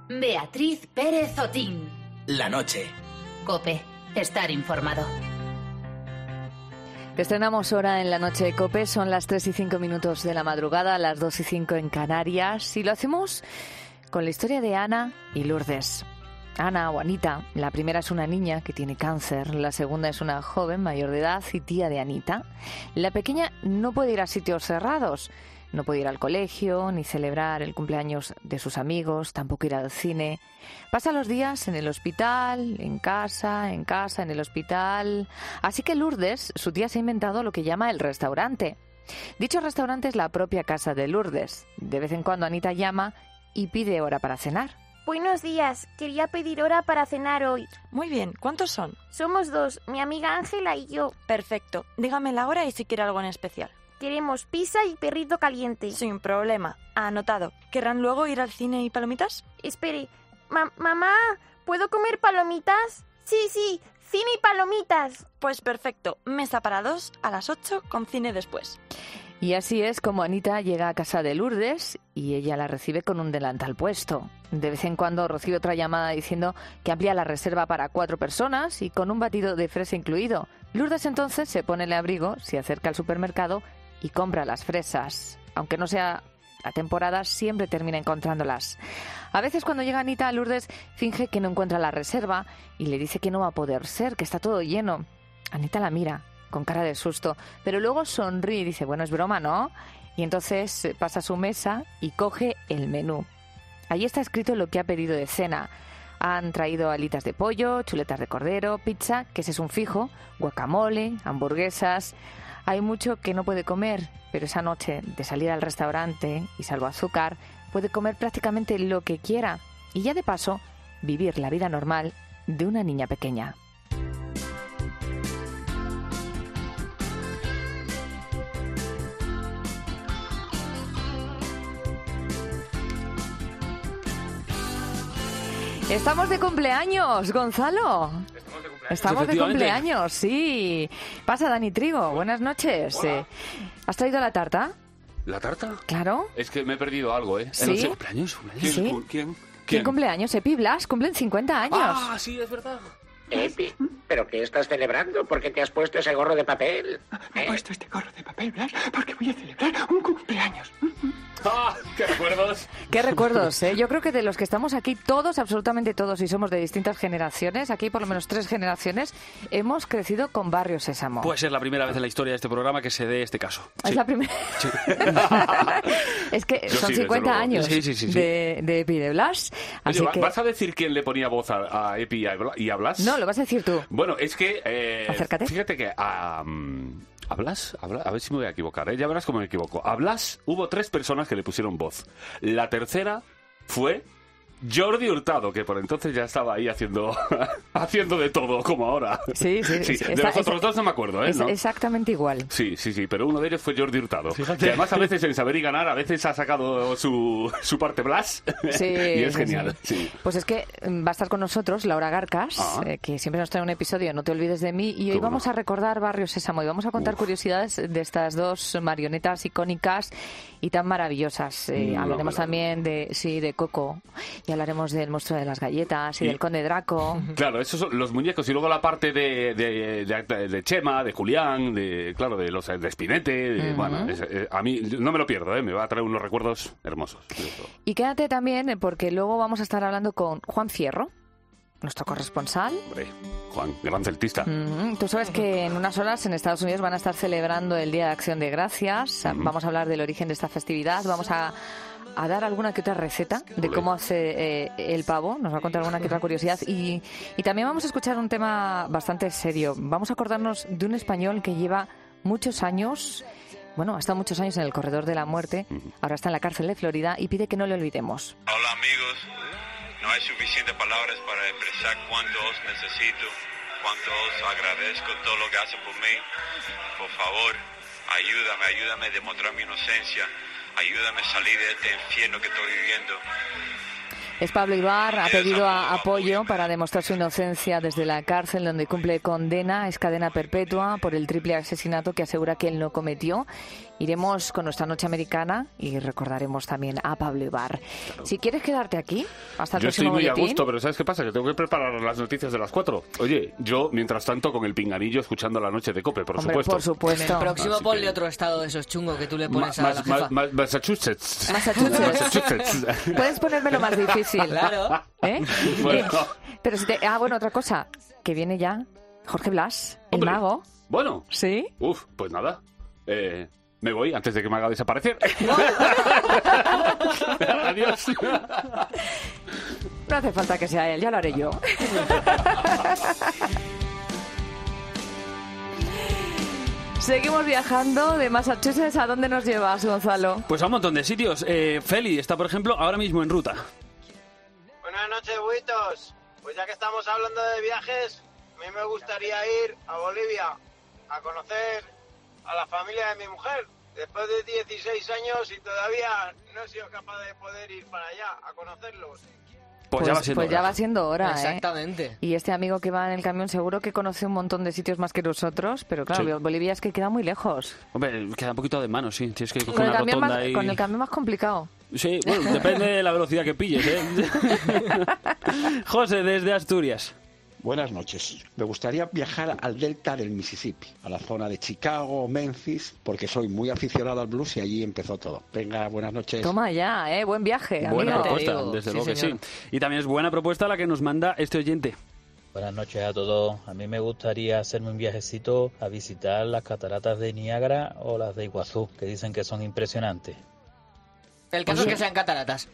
Beatriz Pérez Otín. La noche. COPE. Estar informado. Estrenamos hora en la noche de COPE. Son las 3:05 de la madrugada, las 2:05 en Canarias. Y lo hacemos con la historia de Ana y Lourdes. Ana o Anita, la primera es una niña que tiene cáncer, la segunda es una joven mayor de edad y tía de Anita. La pequeña no puede ir a sitios cerrados, no puede ir al colegio, ni celebrar el cumpleaños de sus amigos, tampoco ir al cine. Pasa los días en el hospital, en casa, en el hospital. Así que Lourdes, su tía, se ha inventado lo que llama el restaurante. Dicho restaurante es la propia casa de Lourdes. De vez en cuando Anita llama y pide hora para cenar. Buenos días, quería pedir hora para cenar hoy. Muy bien, ¿cuántos son? Somos dos, mi amiga Ángela y yo. Perfecto, dígame la hora y si quiere algo en especial. Queremos pizza y perrito caliente. Sin problema, anotado. ¿Querrán luego ir al cine y palomitas? Espere, mamá, ¿puedo comer palomitas? Sí, cine y palomitas. Pues perfecto, mesa para 2 a las 8 con cine después. Y así es como Anita llega a casa de Lourdes y ella la recibe con un delantal puesto. De vez en cuando recibe otra llamada diciendo que amplía la reserva para 4 personas y con un batido de fresa incluido. Lourdes entonces se pone el abrigo, se acerca al supermercado y compra las fresas. Aunque no sea la temporada, siempre termina encontrándolas. A veces cuando llega Anita, Lourdes finge que no encuentra la reserva y le dice que no va a poder ser, que está todo lleno. Anita la mira con cara de susto, pero luego sonríe y dice, bueno, es broma, ¿no? Y entonces pasa a su mesa y coge el menú. Allí está escrito lo que ha pedido de cena. Han traído alitas de pollo, chuletas de cordero, pizza, que ese es un fijo, guacamole, hamburguesas. Hay mucho que no puede comer, pero esa noche de salir al restaurante y salvo azúcar, puede comer prácticamente lo que quiera y ya de paso vivir la vida normal de una niña pequeña. Estamos de cumpleaños, Gonzalo. Estamos de cumpleaños, sí. Pasa, Dani Trigo, buenas noches. ¿Has traído la tarta? ¿La tarta? Claro. Es que me he perdido algo, ¿eh? ¿Sí? ¿Cumpleaños? Sí. ¿Quién cumpleaños? Epi y Blas cumplen 50 años. Ah, sí, es verdad. Epi, ¿pero qué estás celebrando? ¿Por qué te has puesto ese gorro de papel? Me he puesto este gorro de papel, Blas, porque voy a celebrar un cumpleaños. ¡Ah! ¡Qué recuerdos! ¡Qué recuerdos! Yo creo que de los que estamos aquí, todos, absolutamente todos, y somos de distintas generaciones, aquí por lo menos 3 generaciones, hemos crecido con Barrio Sésamo. Pues es la primera vez en la historia de este programa que se dé este caso. Es la primera. Sí. Es que son 50 años de Epi y de Blas. Así Oye, que... ¿vas a decir quién le ponía voz a Epi y a Blas? No, lo vas a decir tú. Bueno, es que... Acércate. Fíjate que a Blas, a ver si me voy a equivocar, ya verás cómo me equivoco. A Blas hubo 3 personas que le pusieron voz. La tercera fue Jordi Hurtado, que por entonces ya estaba ahí haciendo de todo, como ahora. Sí. De los otros 2 no me acuerdo, ¿eh? ¿No? Exactamente igual. Sí, pero uno de ellos fue Jordi Hurtado. Fíjate. Que además a veces en Saber y Ganar, a veces ha sacado su parte Blas. Sí, y es genial. Sí. Pues es que va a estar con nosotros Laura Garcas, que siempre nos trae un episodio No te olvides de mí, y hoy vamos a recordar Barrio Sésamo y vamos a contar curiosidades de estas 2 marionetas icónicas y tan maravillosas. Hablaremos también de Coco, y hablaremos del monstruo de las galletas y del Conde Draco. Claro, esos son los muñecos, y luego la parte de Chema, de Julián, de Spinete. Bueno, a mí no me lo pierdo, me va a traer unos recuerdos hermosos. Y quédate también, porque luego vamos a estar hablando con Juan Fierro, nuestro corresponsal. Hombre, Juan, gran celtista. Tú sabes que en unas horas en Estados Unidos van a estar celebrando el Día de Acción de Gracias. Vamos a hablar del origen de esta festividad. Vamos a dar alguna que otra receta de cómo hace el pavo. Nos va a contar alguna que otra curiosidad. Y también vamos a escuchar un tema bastante serio. Vamos a acordarnos de un español que lleva muchos años... Bueno, ha estado muchos años en el corredor de la muerte. Ahora está en la cárcel de Florida y pide que no le olvidemos. Hola, amigos. No hay suficientes palabras para expresar cuánto os necesito, cuánto os agradezco todo lo que hacen por mí. Por favor, ayúdame a demostrar mi inocencia. Ayúdame a salir de este infierno que estoy viviendo. Es Pablo Ibar, ha pedido apoyo para demostrar su inocencia desde la cárcel donde cumple condena, es cadena perpetua por el triple asesinato que asegura que él no cometió. Iremos con nuestra noche americana y recordaremos también a Pablo Ibar. Si quieres quedarte aquí, hasta el Yo estoy próximo muy a boletín. gusto, pero ¿sabes qué pasa? Que tengo que preparar las noticias de las 4. Oye, yo, mientras tanto, con el pinganillo escuchando la noche de COPE, por Hombre, supuesto. por supuesto. En el próximo Así ponle que- otro estado de esos chungos que tú le pones a la jefa. Massachusetts. Massachusetts. Puedes ponérmelo más difícil. Claro. ¿Eh? Bueno. Pero si te... bueno, otra cosa, que viene ya Jorge Blas, el Hombre. mago. Bueno, ¿Sí? pues nada. Me voy antes de que me haga desaparecer. Adiós. No hace falta que sea él, ya lo haré yo. Seguimos viajando de Massachusetts. ¿A dónde nos llevas, Gonzalo? Pues a un montón de sitios. Feli está, por ejemplo, ahora mismo en ruta. Buenas noches, buitos. Pues ya que estamos hablando de viajes, a mí me gustaría ir a Bolivia a conocer a la familia de mi mujer. Después de 16 años y todavía no he sido capaz de poder ir para allá a conocerlos. Pues ya va siendo ya hora. va siendo hora, Exactamente. Y este amigo que va en el camión seguro que conoce un montón de sitios más que nosotros, pero claro, Sí. Bolivia es que queda muy lejos. Hombre, queda un poquito de mano, sí. Tienes que coger Con el, una camión rotonda más, y... con el camión más complicado. Sí, bueno, depende de la velocidad que pilles, ¿eh? José, desde Asturias. Buenas noches. Me gustaría viajar al delta del Mississippi, a la zona de Chicago, Memphis, porque soy muy aficionado al blues y allí empezó todo. Venga, buenas noches. Toma ya, buen viaje, Buena amigo. propuesta, desde luego que sí. Y también es buena propuesta la que nos manda este oyente. Buenas noches a todos. A mí me gustaría hacerme un viajecito a visitar las cataratas de Niágara o las de Iguazú, que dicen que son impresionantes. El caso es que sean cataratas.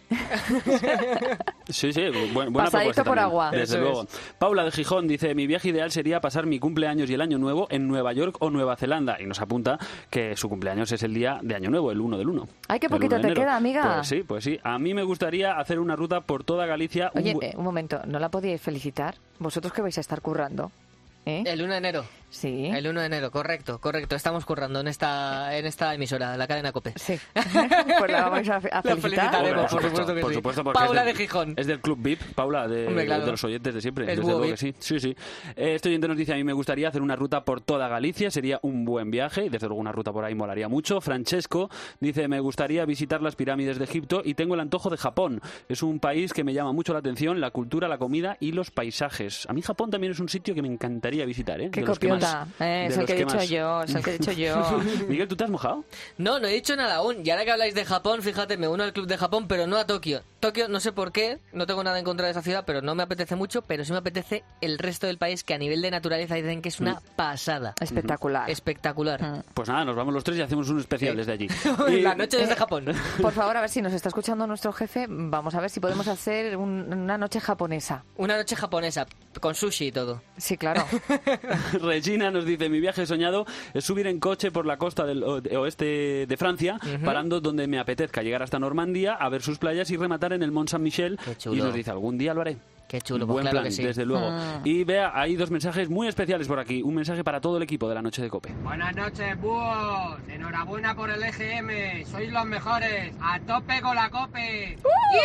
Sí, buena Pasadito propuesta por también, agua. desde Eso luego. es. Paula de Gijón dice, mi viaje ideal sería pasar mi cumpleaños y el año nuevo en Nueva York o Nueva Zelanda. Y nos apunta que su cumpleaños es el día de año nuevo, el 1 del 1. Ay, qué El 1 poquito de te enero. queda, amiga. Pues sí. A mí me gustaría hacer una ruta por toda Galicia. Oye, un momento, ¿no la podíais felicitar? ¿Vosotros que vais a estar currando? El 1 de enero. Sí. El 1 de enero, correcto. Estamos currando en esta emisora, la cadena COPE. Sí. Pues la vamos a La felicitar. felicitaremos, por supuesto que por sí. supuesto, porque Paula es de Gijón. Es del Club VIP, Paula, Hombre, claro. de los oyentes de siempre. Es Desde búho luego VIP. que sí. Sí. Este oyente nos dice, a mí me gustaría hacer una ruta por toda Galicia, sería un buen viaje, y desde luego una ruta por ahí molaría mucho. Francesco dice, me gustaría visitar las pirámides de Egipto y tengo el antojo de Japón. Es un país que me llama mucho la atención, la cultura, la comida y los paisajes. A mí Japón también es un sitio que me encantaría visitar, ¿eh? Qué De los que más- copiota. de Es el los que he dicho más. yo, es el que he dicho yo. Miguel, ¿tú te has mojado? No he dicho nada aún. Y ahora que habláis de Japón, fíjate, me uno al club de Japón, pero no a Tokio. Tokio, no sé por qué, no tengo nada en contra de esa ciudad, pero no me apetece mucho, pero sí me apetece el resto del país, que a nivel de naturaleza dicen que es una pasada. Espectacular. Espectacular. Pues nada, nos vamos los tres y hacemos un especial desde allí. La noche desde Japón. Por favor, a ver si nos está escuchando nuestro jefe. Vamos a ver si podemos hacer una noche japonesa. Una noche japonesa, con sushi y todo. Sí, claro. Regina nos dice, mi viaje soñado es subir en coche por la costa del oeste de Francia, parando donde me apetezca, llegar hasta Normandía, a ver sus playas y rematar en el Mont Saint-Michel. chulo. Y nos dice, algún día lo haré. Qué chulo, pues Buen claro plan, que sí. desde luego. Y vea, hay dos mensajes muy especiales por aquí. Un mensaje para todo el equipo de la Noche de COPE. Buenas noches, búhos. Enhorabuena por el EGM. Sois los mejores. A tope con la COPE.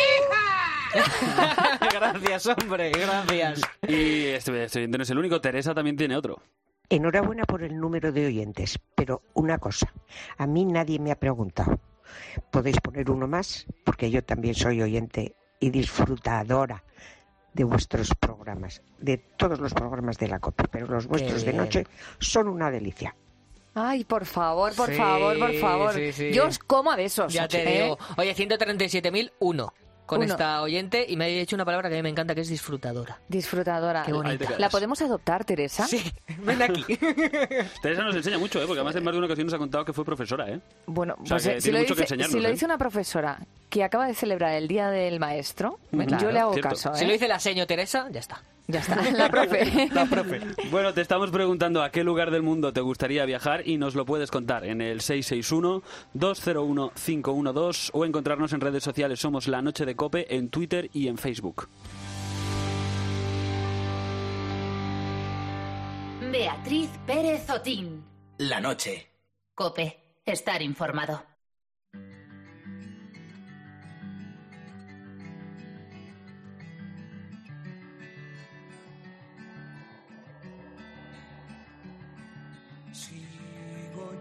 Gracias, hombre, gracias. Y este oyente no es el único, Teresa también tiene otro. Enhorabuena por el número de oyentes, pero una cosa, a mí nadie me ha preguntado. ¿Podéis poner uno más? Porque yo también soy oyente y disfrutadora de vuestros programas, de todos los programas de la COPE, pero los vuestros de bien. noche son una delicia. Ay, por favor, por Sí, favor, por favor. sí, sí. Yo os como a besos. Ya te digo. Oye, 137.001 con esta oyente, y me ha dicho una palabra que a mí me encanta, que es disfrutadora. Disfrutadora. Qué bonita. Ahí te quedas. ¿La podemos adoptar, Teresa? Sí, ven aquí. Teresa nos enseña mucho, porque además en más de una ocasión nos ha contado que fue profesora, ¿eh? Bueno, O sea, pues, que si, tiene lo mucho que dice, enseñarnos, si lo ¿eh? dice una profesora que acaba de celebrar el Día del Maestro, Claro, yo le hago cierto. caso, ¿eh? Si lo dice la seño Teresa, ya está. Ya está, la profe. La profe. Bueno, te estamos preguntando a qué lugar del mundo te gustaría viajar y nos lo puedes contar en el 661-201-512 o encontrarnos en redes sociales. Somos La Noche de COPE en Twitter y en Facebook. Beatriz Pérez Otín. La noche. COPE. Estar informado.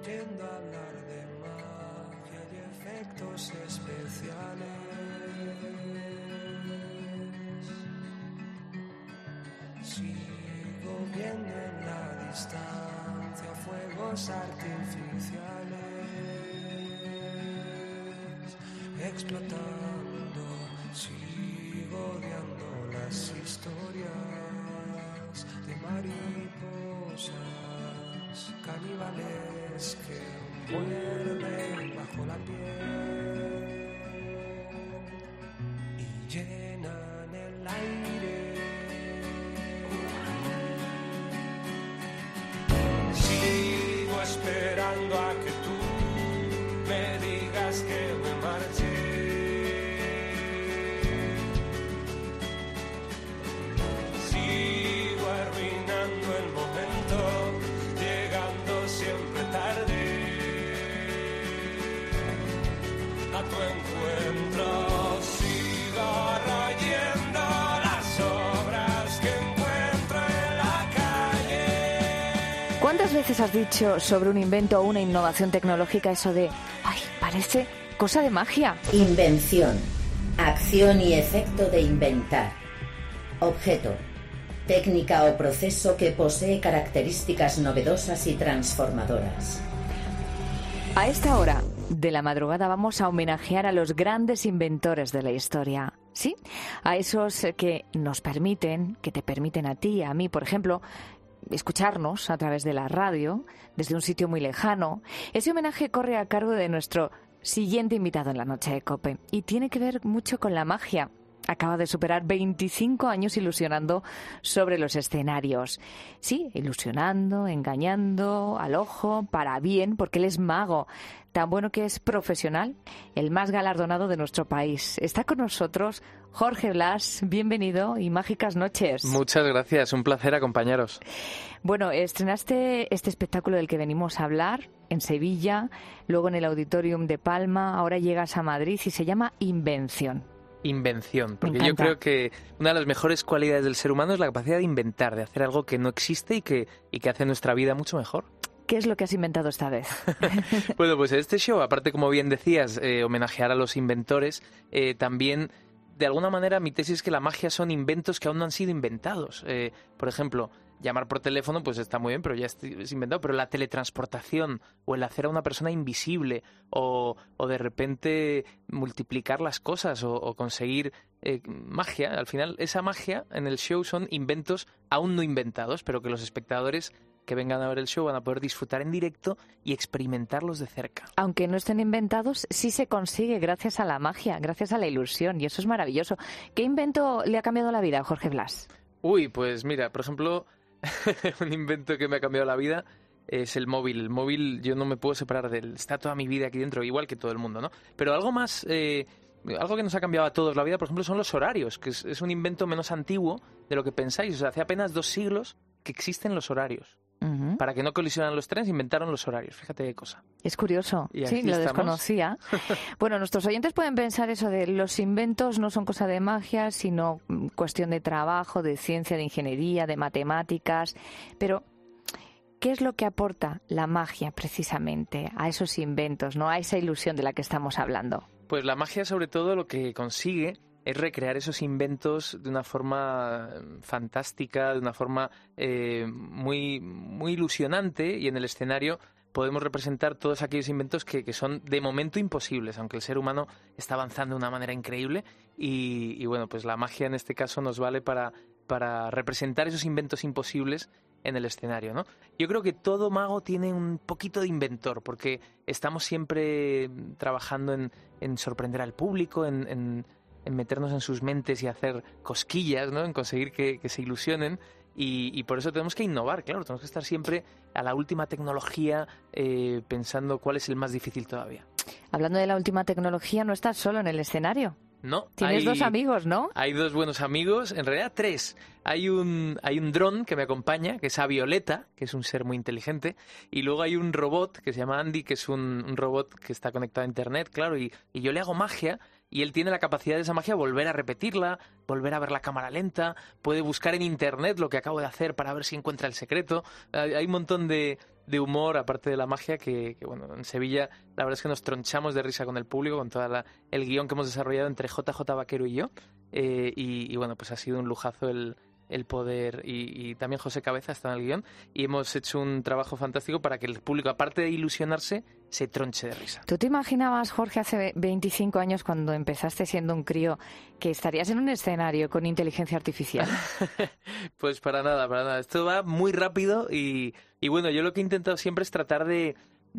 oyendo hablar de magia y efectos especiales. Sigo viendo en la distancia fuegos artificiales explotando. Sigo odiando las historias de mariposas caníbales que muerden bajo la piel y llenan el aire. Sigo esperando a que tú me digas que me marche. Sigo arruinando el momento, llegando siempre tarde a tu encuentro. Sigo rayando las obras que encuentro en la calle. ¿Cuántas veces has dicho sobre un invento o una innovación tecnológica eso de ¡ay, parece cosa de magia! Invención. Acción y efecto de inventar. Objeto. Técnica o proceso que posee características novedosas y transformadoras. A esta hora de la madrugada vamos a homenajear a los grandes inventores de la historia. Sí, a esos que nos permiten, que te permiten a ti, a mí, por ejemplo, escucharnos a través de la radio, desde un sitio muy lejano. Ese homenaje corre a cargo de nuestro siguiente invitado en la noche de COPE y tiene que ver mucho con la magia. Acaba de superar 25 años ilusionando sobre los escenarios. Sí, ilusionando, engañando al ojo, para bien, porque él es mago. Tan bueno que es profesional, el más galardonado de nuestro país. Está con nosotros Jorge Blas. Bienvenido y mágicas noches. Muchas gracias, un placer acompañaros. Bueno, estrenaste este espectáculo del que venimos a hablar en Sevilla, luego en el Auditorium de Palma, ahora llegas a Madrid y se llama Invención. Invención, porque yo creo que una de las mejores cualidades del ser humano es la capacidad de inventar, de hacer algo que no existe y que hace nuestra vida mucho mejor. ¿Qué es lo que has inventado esta vez? Bueno, pues este show, aparte, como bien decías, homenajear a los inventores, también, de alguna manera, mi tesis es que la magia son inventos que aún no han sido inventados. Por ejemplo, llamar por teléfono, pues está muy bien, pero ya es inventado. Pero la teletransportación, o el hacer a una persona invisible, o de repente multiplicar las cosas, o conseguir magia. Al final, esa magia en el show son inventos aún no inventados, pero que los espectadores que vengan a ver el show van a poder disfrutar en directo y experimentarlos de cerca. Aunque no estén inventados, sí se consigue gracias a la magia, gracias a la ilusión, y eso es maravilloso. ¿Qué invento le ha cambiado la vida a Jorge Blas? Uy, pues mira, por ejemplo, un invento que me ha cambiado la vida es el móvil. El móvil yo no me puedo separar de él, está toda mi vida aquí dentro, igual que todo el mundo, ¿no? Pero algo más, algo que nos ha cambiado a todos la vida, por ejemplo, son los horarios, que es un invento menos antiguo de lo que pensáis. O sea, hace apenas 2 siglos que existen los horarios. Uh-huh. Para que no colisionaran los trenes, inventaron los horarios. Fíjate qué cosa. Es curioso. Sí, lo desconocía. Bueno, nuestros oyentes pueden pensar eso de los inventos no son cosa de magia, sino cuestión de trabajo, de ciencia, de ingeniería, de matemáticas. Pero, ¿qué es lo que aporta la magia precisamente a esos inventos, ¿no? A esa ilusión de la que estamos hablando? Pues la magia, sobre todo, lo que consigue es recrear esos inventos de una forma fantástica, de una forma muy, muy ilusionante, y en el escenario podemos representar todos aquellos inventos que son de momento imposibles, aunque el ser humano está avanzando de una manera increíble y bueno, pues la magia en este caso nos vale para representar esos inventos imposibles en el escenario, ¿no? Yo creo que todo mago tiene un poquito de inventor, porque estamos siempre trabajando en sorprender al público, en meternos en sus mentes y hacer cosquillas, ¿no? En conseguir que se ilusionen, y por eso tenemos que innovar, claro, tenemos que estar siempre a la última tecnología, pensando cuál es el más difícil todavía. Hablando de la última tecnología, no estás solo en el escenario. No. Tienes 2 amigos, ¿no? Hay 2 buenos amigos, en realidad 3. Hay un dron que me acompaña, que es a Violeta, que es un ser muy inteligente, y luego hay un robot que se llama Andy, que es un robot que está conectado a internet, claro, y yo le hago magia, y él tiene la capacidad de esa magia volver a repetirla, volver a ver la cámara lenta, puede buscar en internet lo que acabo de hacer para ver si encuentra el secreto. Hay un montón de humor, aparte de la magia, que bueno, en Sevilla la verdad es que nos tronchamos de risa con el público, con todo el guión que hemos desarrollado entre JJ Vaquero y yo, y bueno, pues ha sido un lujazo el poder, y también José Cabeza está en el guión, y hemos hecho un trabajo fantástico para que el público, aparte de ilusionarse, se tronche de risa. ¿Tú te imaginabas, Jorge, hace 25 años, cuando empezaste siendo un crío, que estarías en un escenario con inteligencia artificial? Pues para nada. Esto va muy rápido y bueno, yo lo que he intentado siempre es tratar de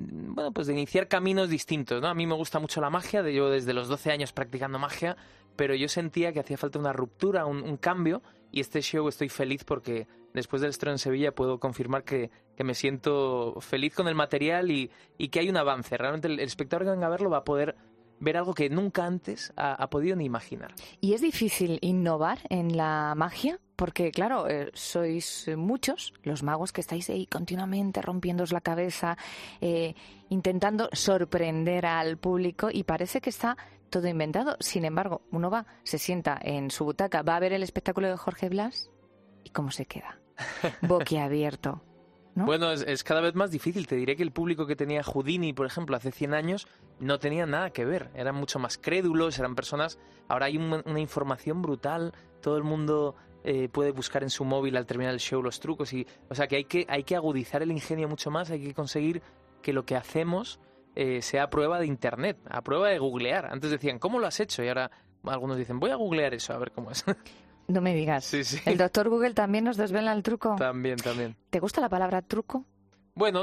iniciar caminos distintos, ¿no? A mí me gusta mucho la magia, llevo desde los 12 años practicando magia, pero yo sentía que hacía falta una ruptura, un cambio, y este show estoy feliz porque después del estreno en Sevilla puedo confirmar que me siento feliz con el material y que hay un avance. Realmente el espectador que venga a verlo va a poder ver algo que nunca antes ha podido ni imaginar. ¿Y es difícil innovar en la magia? Porque, claro, sois muchos los magos que estáis ahí continuamente rompiéndoos la cabeza, intentando sorprender al público, y parece que está todo inventado. Sin embargo, uno va, se sienta en su butaca, va a ver el espectáculo de Jorge Blas y ¿cómo se queda? Boquiabierto, ¿no? Bueno, es cada vez más difícil. Te diré que el público que tenía Houdini, por ejemplo, hace 100 años, no tenía nada que ver. Eran mucho más crédulos, eran personas... Ahora hay una información brutal, todo el mundo... puede buscar en su móvil al terminar el show los trucos, o sea que hay que agudizar el ingenio mucho más, hay que conseguir que lo que hacemos sea a prueba de internet, a prueba de googlear. Antes decían, ¿cómo lo has hecho? Y ahora algunos dicen, voy a googlear eso, a ver cómo es. No me digas. Sí. ¿El doctor Google también nos desvela el truco? También. ¿Te gusta la palabra truco? Bueno,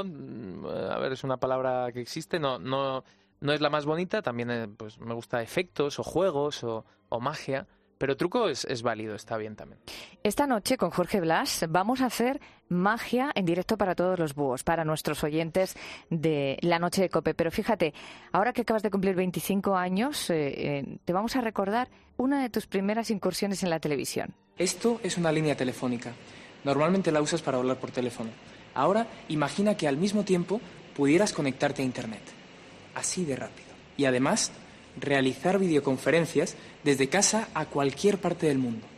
a ver, es una palabra que existe, no es la más bonita, también pues me gusta efectos o juegos o magia. Pero truco es válido, está bien también. Esta noche con Jorge Blas vamos a hacer magia en directo para todos los búhos, para nuestros oyentes de la noche de COPE. Pero fíjate, ahora que acabas de cumplir 25 años, te vamos a recordar una de tus primeras incursiones en la televisión. Esto es una línea telefónica. Normalmente la usas para hablar por teléfono. Ahora imagina que al mismo tiempo pudieras conectarte a Internet. Así de rápido. Y además... realizar videoconferencias desde casa a cualquier parte del mundo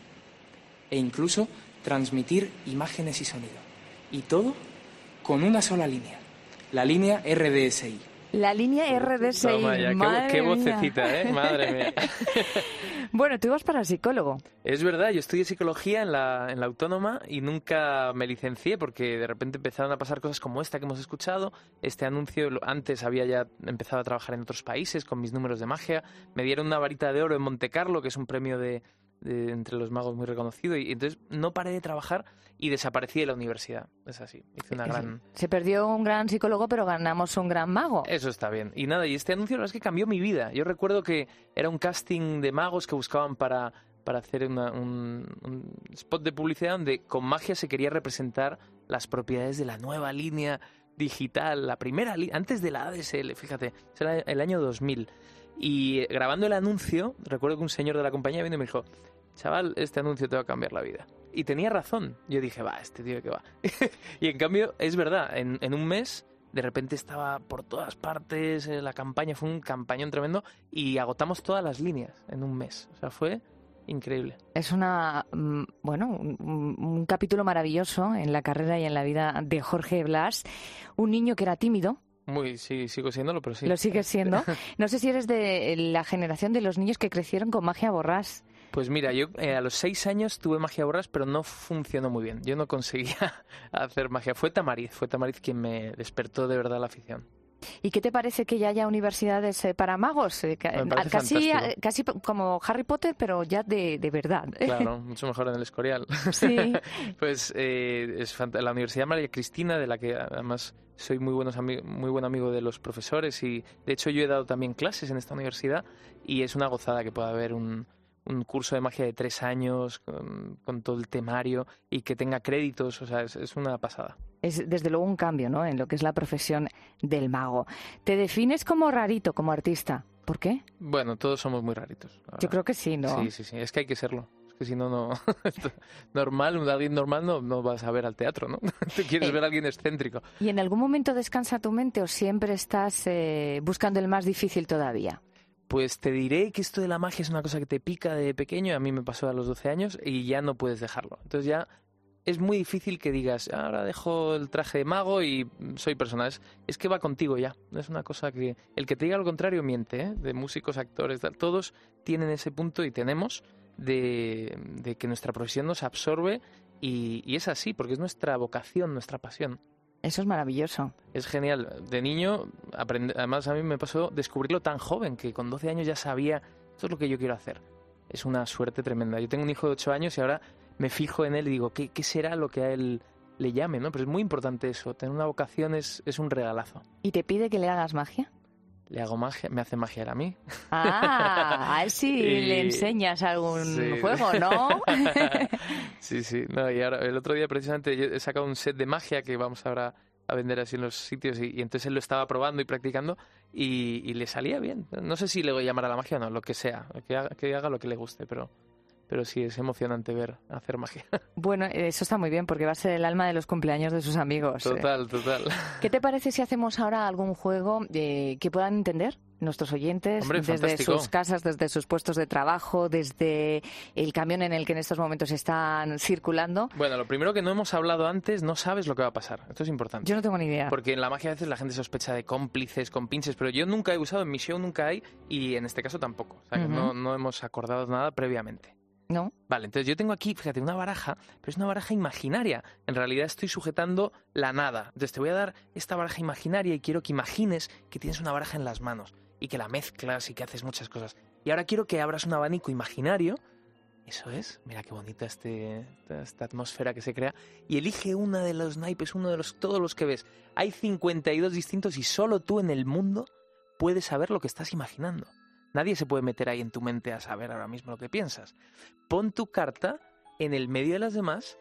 e incluso transmitir imágenes y sonido. Y todo con una sola línea, la línea RDSI. La línea RDSI, Toma ya, qué vocecita, ¿eh? Madre mía. Bueno, tú ibas para psicólogo. Es verdad, yo estudié psicología en la Autónoma y nunca me licencié porque de repente empezaron a pasar cosas como esta que hemos escuchado. Este anuncio, antes había ya empezado a trabajar en otros países con mis números de magia. Me dieron una varita de oro en Monte Carlo, que es un premio de entre los magos muy reconocido, y entonces no paré de trabajar y desaparecí de la universidad. Es así, hice una gran... Se perdió un gran psicólogo, pero ganamos un gran mago. Eso está bien. Y nada, y este anuncio la verdad es que cambió mi vida. Yo recuerdo que era un casting de magos que buscaban para hacer un spot de publicidad donde con magia se quería representar las propiedades de la nueva línea digital, la primera antes de la ADSL, fíjate, era el año 2000. Y grabando el anuncio, recuerdo que un señor de la compañía vino y me dijo, chaval, este anuncio te va a cambiar la vida. Y tenía razón. Yo dije, va, este tío que va. Y en cambio, es verdad, en un mes, de repente estaba por todas partes, la campaña fue un campañón tremendo y agotamos todas las líneas en un mes. O sea, fue increíble. Es un capítulo maravilloso en la carrera y en la vida de Jorge Blas, un niño que era tímido. Sí, sigo siéndolo, pero sí. Lo sigues siendo. No sé si eres de la generación de los niños que crecieron con magia borrás. Pues mira, yo a los 6 años tuve magia borrás, pero no funcionó muy bien. Yo no conseguía hacer magia. Fue Tamariz quien me despertó de verdad la afición. ¿Y qué te parece que ya haya universidades para magos? Casi como Harry Potter, pero ya de verdad. Claro, mucho mejor en el Escorial. Sí. Pues la Universidad María Cristina, de la que además soy muy buen amigo de los profesores, y de hecho yo he dado también clases en esta universidad y es una gozada que pueda haber un curso de magia de 3 años con todo el temario y que tenga créditos, o sea, es una pasada. Es desde luego un cambio, ¿no?, en lo que es la profesión del mago. ¿Te defines como rarito, como artista? ¿Por qué? Bueno, todos somos muy raritos. Yo creo que sí, ¿no? Sí, es que hay que serlo. Es que si no... alguien normal no vas a ver al teatro, ¿no? Tú quieres ver a alguien excéntrico. ¿Y en algún momento descansa tu mente o siempre estás buscando el más difícil todavía? Pues te diré que esto de la magia es una cosa que te pica de pequeño, a mí me pasó a los 12 años y ya no puedes dejarlo. Entonces ya es muy difícil que digas, ahora dejo el traje de mago y soy persona. Es que va contigo ya. Es una cosa que... El que te diga lo contrario miente, ¿eh? De músicos, actores, tal. Todos tienen ese punto y tenemos de que nuestra profesión nos absorbe y es así, porque es nuestra vocación, nuestra pasión. Eso es maravilloso. Es genial. De niño, además a mí me pasó descubrirlo tan joven, que con 12 años ya sabía, esto es lo que yo quiero hacer. Es una suerte tremenda. Yo tengo un hijo de 8 años y ahora me fijo en él y digo, ¿qué será lo que a él le llame? ¿No? Pero es muy importante eso. Tener una vocación es un regalazo. ¿Y te pide que le hagas magia? Le hago magia, me hace magia él a mí. A él sí le enseñas algún juego, ¿no? Sí. No, y ahora, el otro día precisamente yo he sacado un set de magia que vamos ahora a vender así en los sitios y entonces él lo estaba probando y practicando y le salía bien. No sé si le voy a llamar a la magia o no, lo que sea, que haga lo que le guste, pero sí es emocionante ver hacer magia. Bueno, eso está muy bien porque va a ser el alma de los cumpleaños de sus amigos. Total. ¿Qué te parece si hacemos ahora algún juego que puedan entender nuestros oyentes? Hombre, desde fantástico. sus casas, desde sus puestos de trabajo, desde el camión en el que en estos momentos están circulando? Bueno, lo primero que no hemos hablado antes, no sabes lo que va a pasar. Esto es importante. Yo no tengo ni idea. Porque en la magia a veces la gente sospecha de cómplices, compinches, pero yo nunca he usado, en mi show nunca hay y en este caso tampoco. O sea, que no hemos acordado nada previamente. ¿No? Vale, entonces yo tengo aquí, fíjate, una baraja, pero es una baraja imaginaria. En realidad estoy sujetando la nada. Entonces te voy a dar esta baraja imaginaria y quiero que imagines que tienes una baraja en las manos y que la mezclas y que haces muchas cosas. Y ahora quiero que abras un abanico imaginario. Eso es, mira qué bonita esta atmósfera que se crea. Y elige uno de los naipes, todos los que ves. Hay 52 distintos y solo tú en el mundo puedes saber lo que estás imaginando. Nadie se puede meter ahí en tu mente a saber ahora mismo lo que piensas. Pon tu carta en el medio de las demás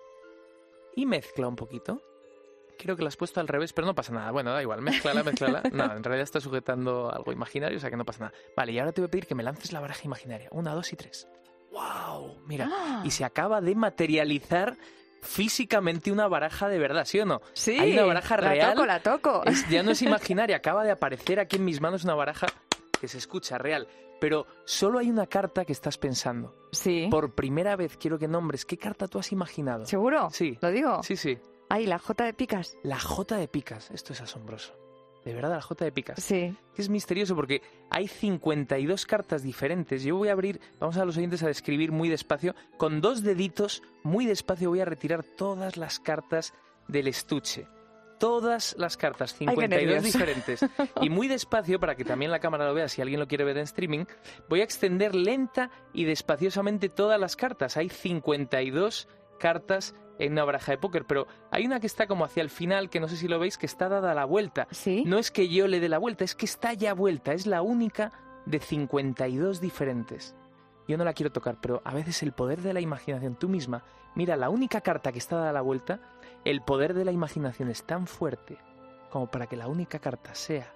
y mezcla un poquito. Creo que la has puesto al revés, pero no pasa nada. Bueno, da igual, mézclala. No, en realidad está sujetando algo imaginario, o sea que no pasa nada. Vale, y ahora te voy a pedir que me lances la baraja imaginaria. 1, 2 y 3. ¡Wow! Mira, y se acaba de materializar físicamente una baraja de verdad, ¿sí o no? Sí, hay una baraja real. La toco. Ya no es imaginaria, acaba de aparecer aquí en mis manos una baraja que se escucha real, pero solo hay una carta que estás pensando. Sí. Por primera vez quiero que nombres qué carta tú has imaginado. ¿Seguro? Sí. ¿Lo digo? Sí. Ay, la J de picas. La J de picas, esto es asombroso. De verdad, la J de picas. Sí. Es misterioso porque hay 52 cartas diferentes. Yo voy a abrir, vamos a los oyentes a describir muy despacio. Con 2 deditos, muy despacio voy a retirar todas las cartas del estuche. Todas las cartas, 52 diferentes. Y muy despacio, para que también la cámara lo vea, si alguien lo quiere ver en streaming, voy a extender lenta y despaciosamente todas las cartas. Hay 52 cartas en una baraja de póker, pero hay una que está como hacia el final, que no sé si lo veis, que está dada la vuelta. ¿Sí? No es que yo le dé la vuelta, es que está ya vuelta. Es la única de 52 diferentes. Yo no la quiero tocar, pero a veces el poder de la imaginación, tú misma, mira, la única carta que está dada la vuelta, el poder de la imaginación es tan fuerte como para que la única carta sea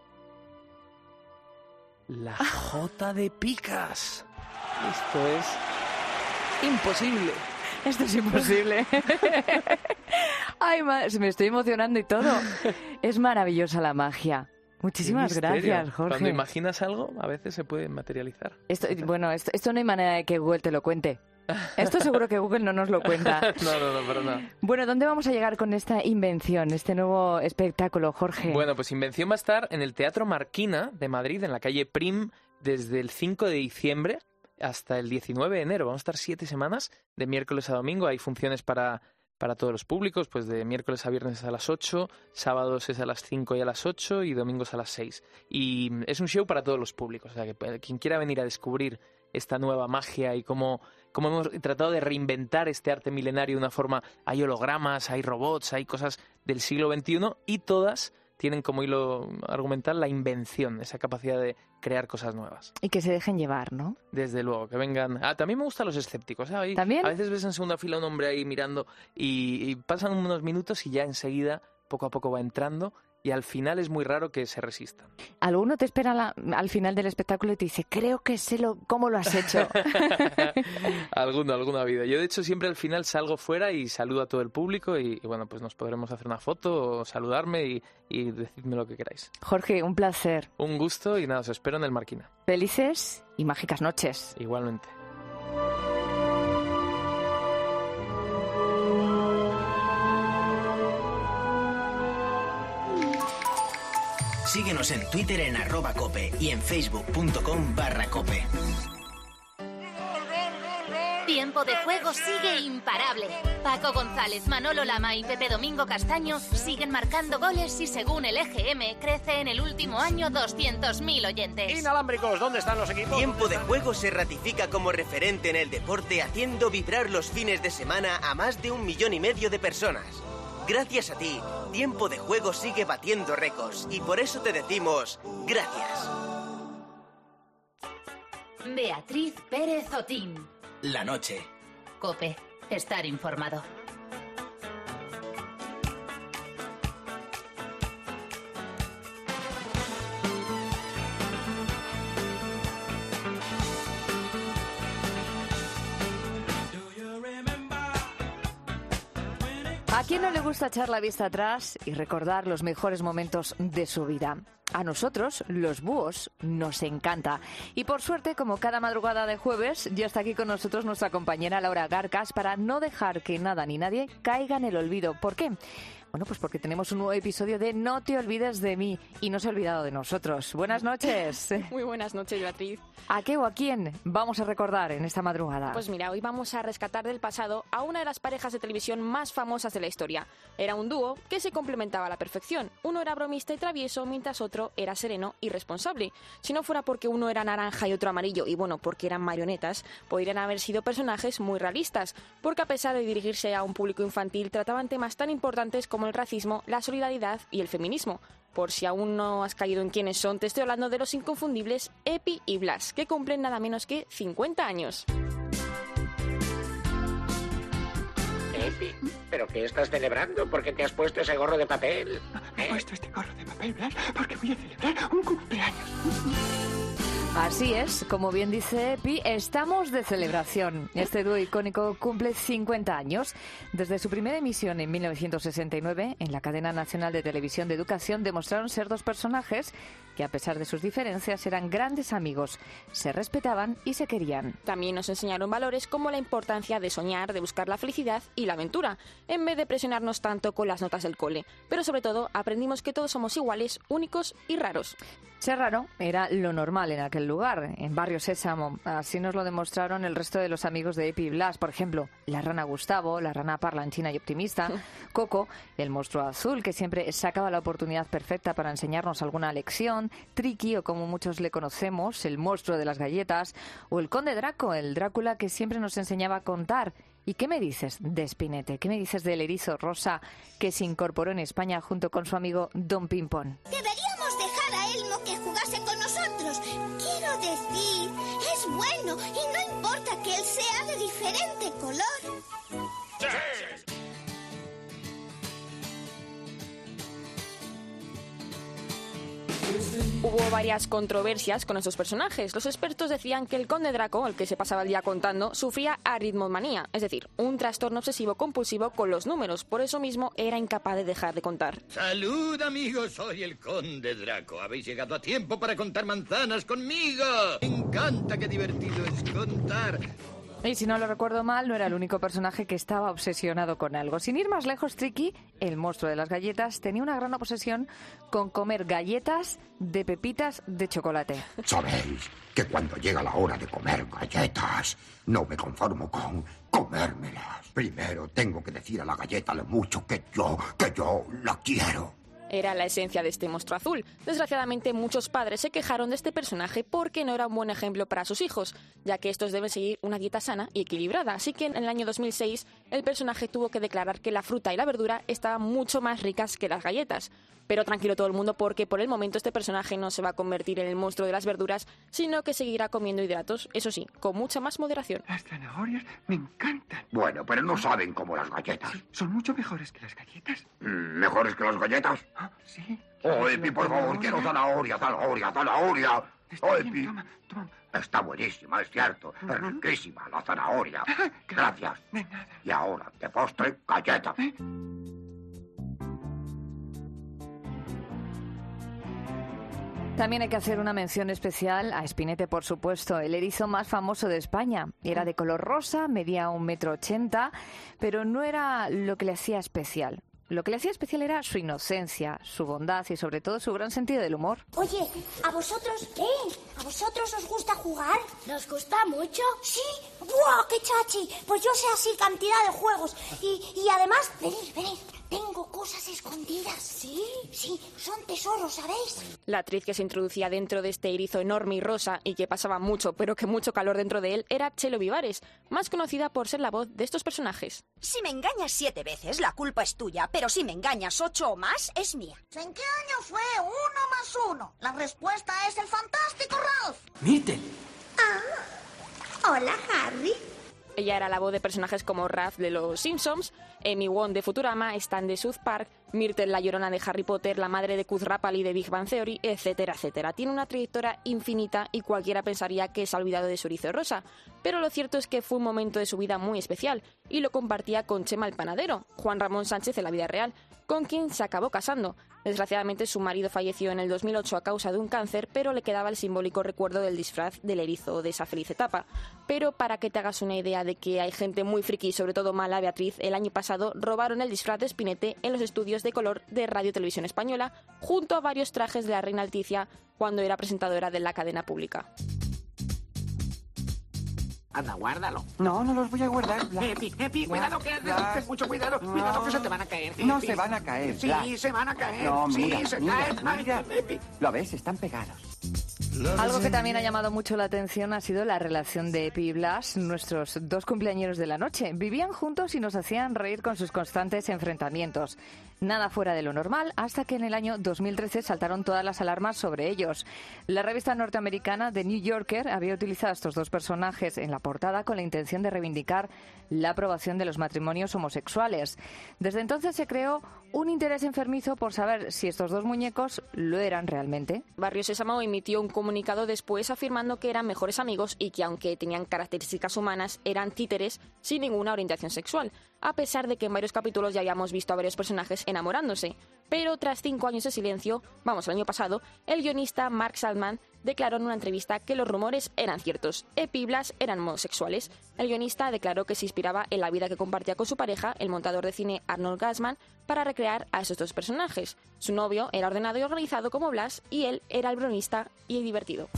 la J de picas. Esto es imposible. Esto es imposible. Ay, me estoy emocionando y todo. Es maravillosa la magia. Muchísimas gracias, Jorge. Cuando imaginas algo, a veces se puede materializar. Esto no hay manera de que Google te lo cuente. Esto seguro que Google no nos lo cuenta. No, pero no. Bueno, ¿dónde vamos a llegar con esta invención, este nuevo espectáculo, Jorge? Bueno, pues Invención va a estar en el Teatro Marquina de Madrid, en la calle Prim, desde el 5 de diciembre hasta el 19 de enero. Vamos a estar 7 semanas, de miércoles a domingo. Hay funciones para todos los públicos, pues de miércoles a viernes a las 8, sábados es a las 5 y a las 8 y domingos a las 6. Y es un show para todos los públicos, o sea que quien quiera venir a descubrir esta nueva magia y cómo hemos tratado de reinventar este arte milenario de una forma, hay hologramas, hay robots, hay cosas del siglo XXI y todas tienen como hilo argumental la invención, esa capacidad de crear cosas nuevas. Y que se dejen llevar, ¿no? Desde luego, que vengan... también me gustan los escépticos, ¿sabes? ¿También? A veces ves en segunda fila un hombre ahí mirando y pasan unos minutos y ya enseguida, poco a poco va entrando y al final es muy raro que se resistan. Alguno te espera al final del espectáculo y te dice, creo que sé cómo lo has hecho. Alguna vida. Yo de hecho siempre al final salgo fuera y saludo a todo el público y bueno, pues nos podremos hacer una foto o saludarme y decidme lo que queráis. Jorge, un placer. Un gusto y nada, os espero en el Marquina. Felices y mágicas noches. Igualmente. Síguenos en Twitter en @cope y en facebook.com/cope. Tiempo de juego sigue imparable. Paco González, Manolo Lama y Pepe Domingo Castaño siguen marcando goles y según el EGM crece en el último año 200.000 oyentes. Inalámbricos, ¿dónde están los equipos? Tiempo de juego se ratifica como referente en el deporte, haciendo vibrar los fines de semana a más de 1,5 millones de personas. Gracias a ti, Tiempo de Juego sigue batiendo récords y por eso te decimos gracias. Beatriz Pérez Otín. La noche. COPE. Estar informado. ¿A quién no le gusta echar la vista atrás y recordar los mejores momentos de su vida? A nosotros, los búhos, nos encanta. Y por suerte, como cada madrugada de jueves, ya está aquí con nosotros nuestra compañera Laura Garcas para no dejar que nada ni nadie caiga en el olvido. ¿Por qué? Bueno, pues porque tenemos un nuevo episodio de No te olvides de mí y no se ha olvidado de nosotros. Buenas noches. Muy buenas noches, Beatriz. ¿A qué o a quién vamos a recordar en esta madrugada? Pues mira, hoy vamos a rescatar del pasado a una de las parejas de televisión más famosas de la historia. Era un dúo que se complementaba a la perfección. Uno era bromista y travieso, mientras otro era sereno y responsable. Si no fuera porque uno era naranja y otro amarillo, y bueno, porque eran marionetas, podrían haber sido personajes muy realistas, porque a pesar de dirigirse a un público infantil, trataban temas tan importantes como el racismo, la solidaridad y el feminismo. Por si aún no has caído en quiénes son, te estoy hablando de los inconfundibles Epi y Blas, que cumplen nada menos que 50 años. Epi, ¿pero qué estás celebrando? ¿Por qué te has puesto ese gorro de papel? Me he puesto este gorro de papel, Blas, porque voy a celebrar un cumpleaños. Así es, como bien dice Epi, estamos de celebración. Este dúo icónico cumple 50 años. Desde su primera emisión en 1969, en la cadena nacional de televisión de educación, demostraron ser dos personajes que, a pesar de sus diferencias, eran grandes amigos, se respetaban y se querían. También nos enseñaron valores como la importancia de soñar, de buscar la felicidad y la aventura, en vez de presionarnos tanto con las notas del cole. Pero sobre todo, aprendimos que todos somos iguales, únicos y raros. Ser raro era lo normal en aquel lugar, en Barrio Sésamo. Así nos lo demostraron el resto de los amigos de Epi y Blas. Por ejemplo, la rana Gustavo, la rana parlanchina y optimista, Coco, el monstruo azul que siempre sacaba la oportunidad perfecta para enseñarnos alguna lección, Triqui, o como muchos le conocemos, el monstruo de las galletas, o el conde Draco, el Drácula que siempre nos enseñaba a contar. ¿Y qué me dices de Spinete? ¿Qué me dices del erizo rosa que se incorporó en España junto con su amigo Don Pimpón? Deberíamos dejar a Elmo que jugase con nosotros. Quiero decir, es bueno y no importa que él sea de diferente color. ¡Sí! Hubo varias controversias con estos personajes. Los expertos decían que el conde Draco, el que se pasaba el día contando, sufría aritmomanía, es decir, un trastorno obsesivo compulsivo con los números. Por eso mismo era incapaz de dejar de contar. ¡Salud, amigos! Soy el conde Draco. Habéis llegado a tiempo para contar manzanas conmigo. Me encanta, qué divertido es contar. Y si no lo recuerdo mal, no era el único personaje que estaba obsesionado con algo. Sin ir más lejos, Triqui, el monstruo de las galletas, tenía una gran obsesión con comer galletas de pepitas de chocolate. Sabéis que cuando llega la hora de comer galletas, no me conformo con comérmelas. Primero tengo que decir a la galleta lo mucho que yo la quiero. Era la esencia de este monstruo azul. Desgraciadamente, muchos padres se quejaron de este personaje porque no era un buen ejemplo para sus hijos, ya que estos deben seguir una dieta sana y equilibrada. Así que en el año 2006, el personaje tuvo que declarar que la fruta y la verdura estaban mucho más ricas que las galletas. Pero tranquilo todo el mundo, porque por el momento este personaje no se va a convertir en el monstruo de las verduras, sino que seguirá comiendo hidratos, eso sí, con mucha más moderación. Las zanahorias me encantan. Bueno, pero no saben como las galletas. Sí, son mucho mejores que las galletas. ¿Mejores que las galletas? Sí. Oh, Epi, por favor, quiero zanahoria. Oh, Epi. Toma. Está buenísima, es cierto. Es riquísima la zanahoria. Gracias. De nada. Y ahora, de postre, galleta. También hay que hacer una mención especial a Spinete, por supuesto, el erizo más famoso de España. Era de color rosa, medía 1,80 m, pero no era lo que le hacía especial. Lo que le hacía especial era su inocencia, su bondad y sobre todo su gran sentido del humor. Oye, ¿a vosotros qué? ¿A vosotros os gusta jugar? ¿Nos gusta mucho? Sí. ¡Buah, qué chachi! Pues yo sé así cantidad de juegos. Y además, venid. Tengo cosas escondidas. ¿Sí? Sí, son tesoros, ¿sabéis? La actriz que se introducía dentro de este erizo enorme y rosa y que pasaba mucho, pero que mucho calor dentro de él, era Chelo Vivares, más conocida por ser la voz de estos personajes. Si me engañas 7 veces, la culpa es tuya, pero si me engañas 8 o más, es mía. ¿En qué año fue 1 más 1? La respuesta es el fantástico Ralph. Myrtle. Hola, Harry. Ella era la voz de personajes como Raph de Los Simpsons, Amy Wong de Futurama, Stan de South Park, Myrtle la Llorona de Harry Potter, la madre de Kuz Rapali de Big Bang Theory, etcétera, etcétera. Tiene una trayectoria infinita y cualquiera pensaría que se ha olvidado de su erizo rosa. Pero lo cierto es que fue un momento de su vida muy especial y lo compartía con Chema el panadero, Juan Ramón Sánchez en la vida real, con quien se acabó casando. Desgraciadamente su marido falleció en el 2008 a causa de un cáncer, pero le quedaba el simbólico recuerdo del disfraz del erizo de esa feliz etapa. Pero para que te hagas una idea de que hay gente muy friki y sobre todo mala, Beatriz, el año pasado robaron el disfraz de Spinete en los estudios de color de Radio Televisión Española, junto a varios trajes de la reina Leticia cuando era presentadora de la cadena pública. Anda, guárdalo. No los voy a guardar. Epi, cuidado que haces. Ten mucho cuidado. Cuidado que se te van a caer. No Epi. se van a caer. Sí, se van a caer. No, mira, sí, se mira. caen. Ay, Epi. ¿Lo ves? Están pegados. Algo que también ha llamado mucho la atención ha sido la relación de Epi y Blas, nuestros dos cumpleañeros de la noche. Vivían juntos y nos hacían reír con sus constantes enfrentamientos. Nada fuera de lo normal, hasta que en el año 2013 saltaron todas las alarmas sobre ellos. La revista norteamericana The New Yorker había utilizado a estos dos personajes en la portada con la intención de reivindicar la aprobación de los matrimonios homosexuales. Desde entonces se creó un interés enfermizo por saber si estos dos muñecos lo eran realmente. Barrio Sésamo emitió un comunicado después afirmando que eran mejores amigos y que aunque tenían características humanas, eran títeres sin ninguna orientación sexual, a pesar de que en varios capítulos ya habíamos visto a varios personajes enamorándose. Pero tras 5 años de silencio, el año pasado, el guionista Mark Saltman declaró en una entrevista que los rumores eran ciertos. Epi y Blas eran homosexuales. El guionista declaró que se inspiraba en la vida que compartía con su pareja, el montador de cine Arnold Gassman, para recrear a esos dos personajes. Su novio era ordenado y organizado como Blas y él era el bromista y divertido.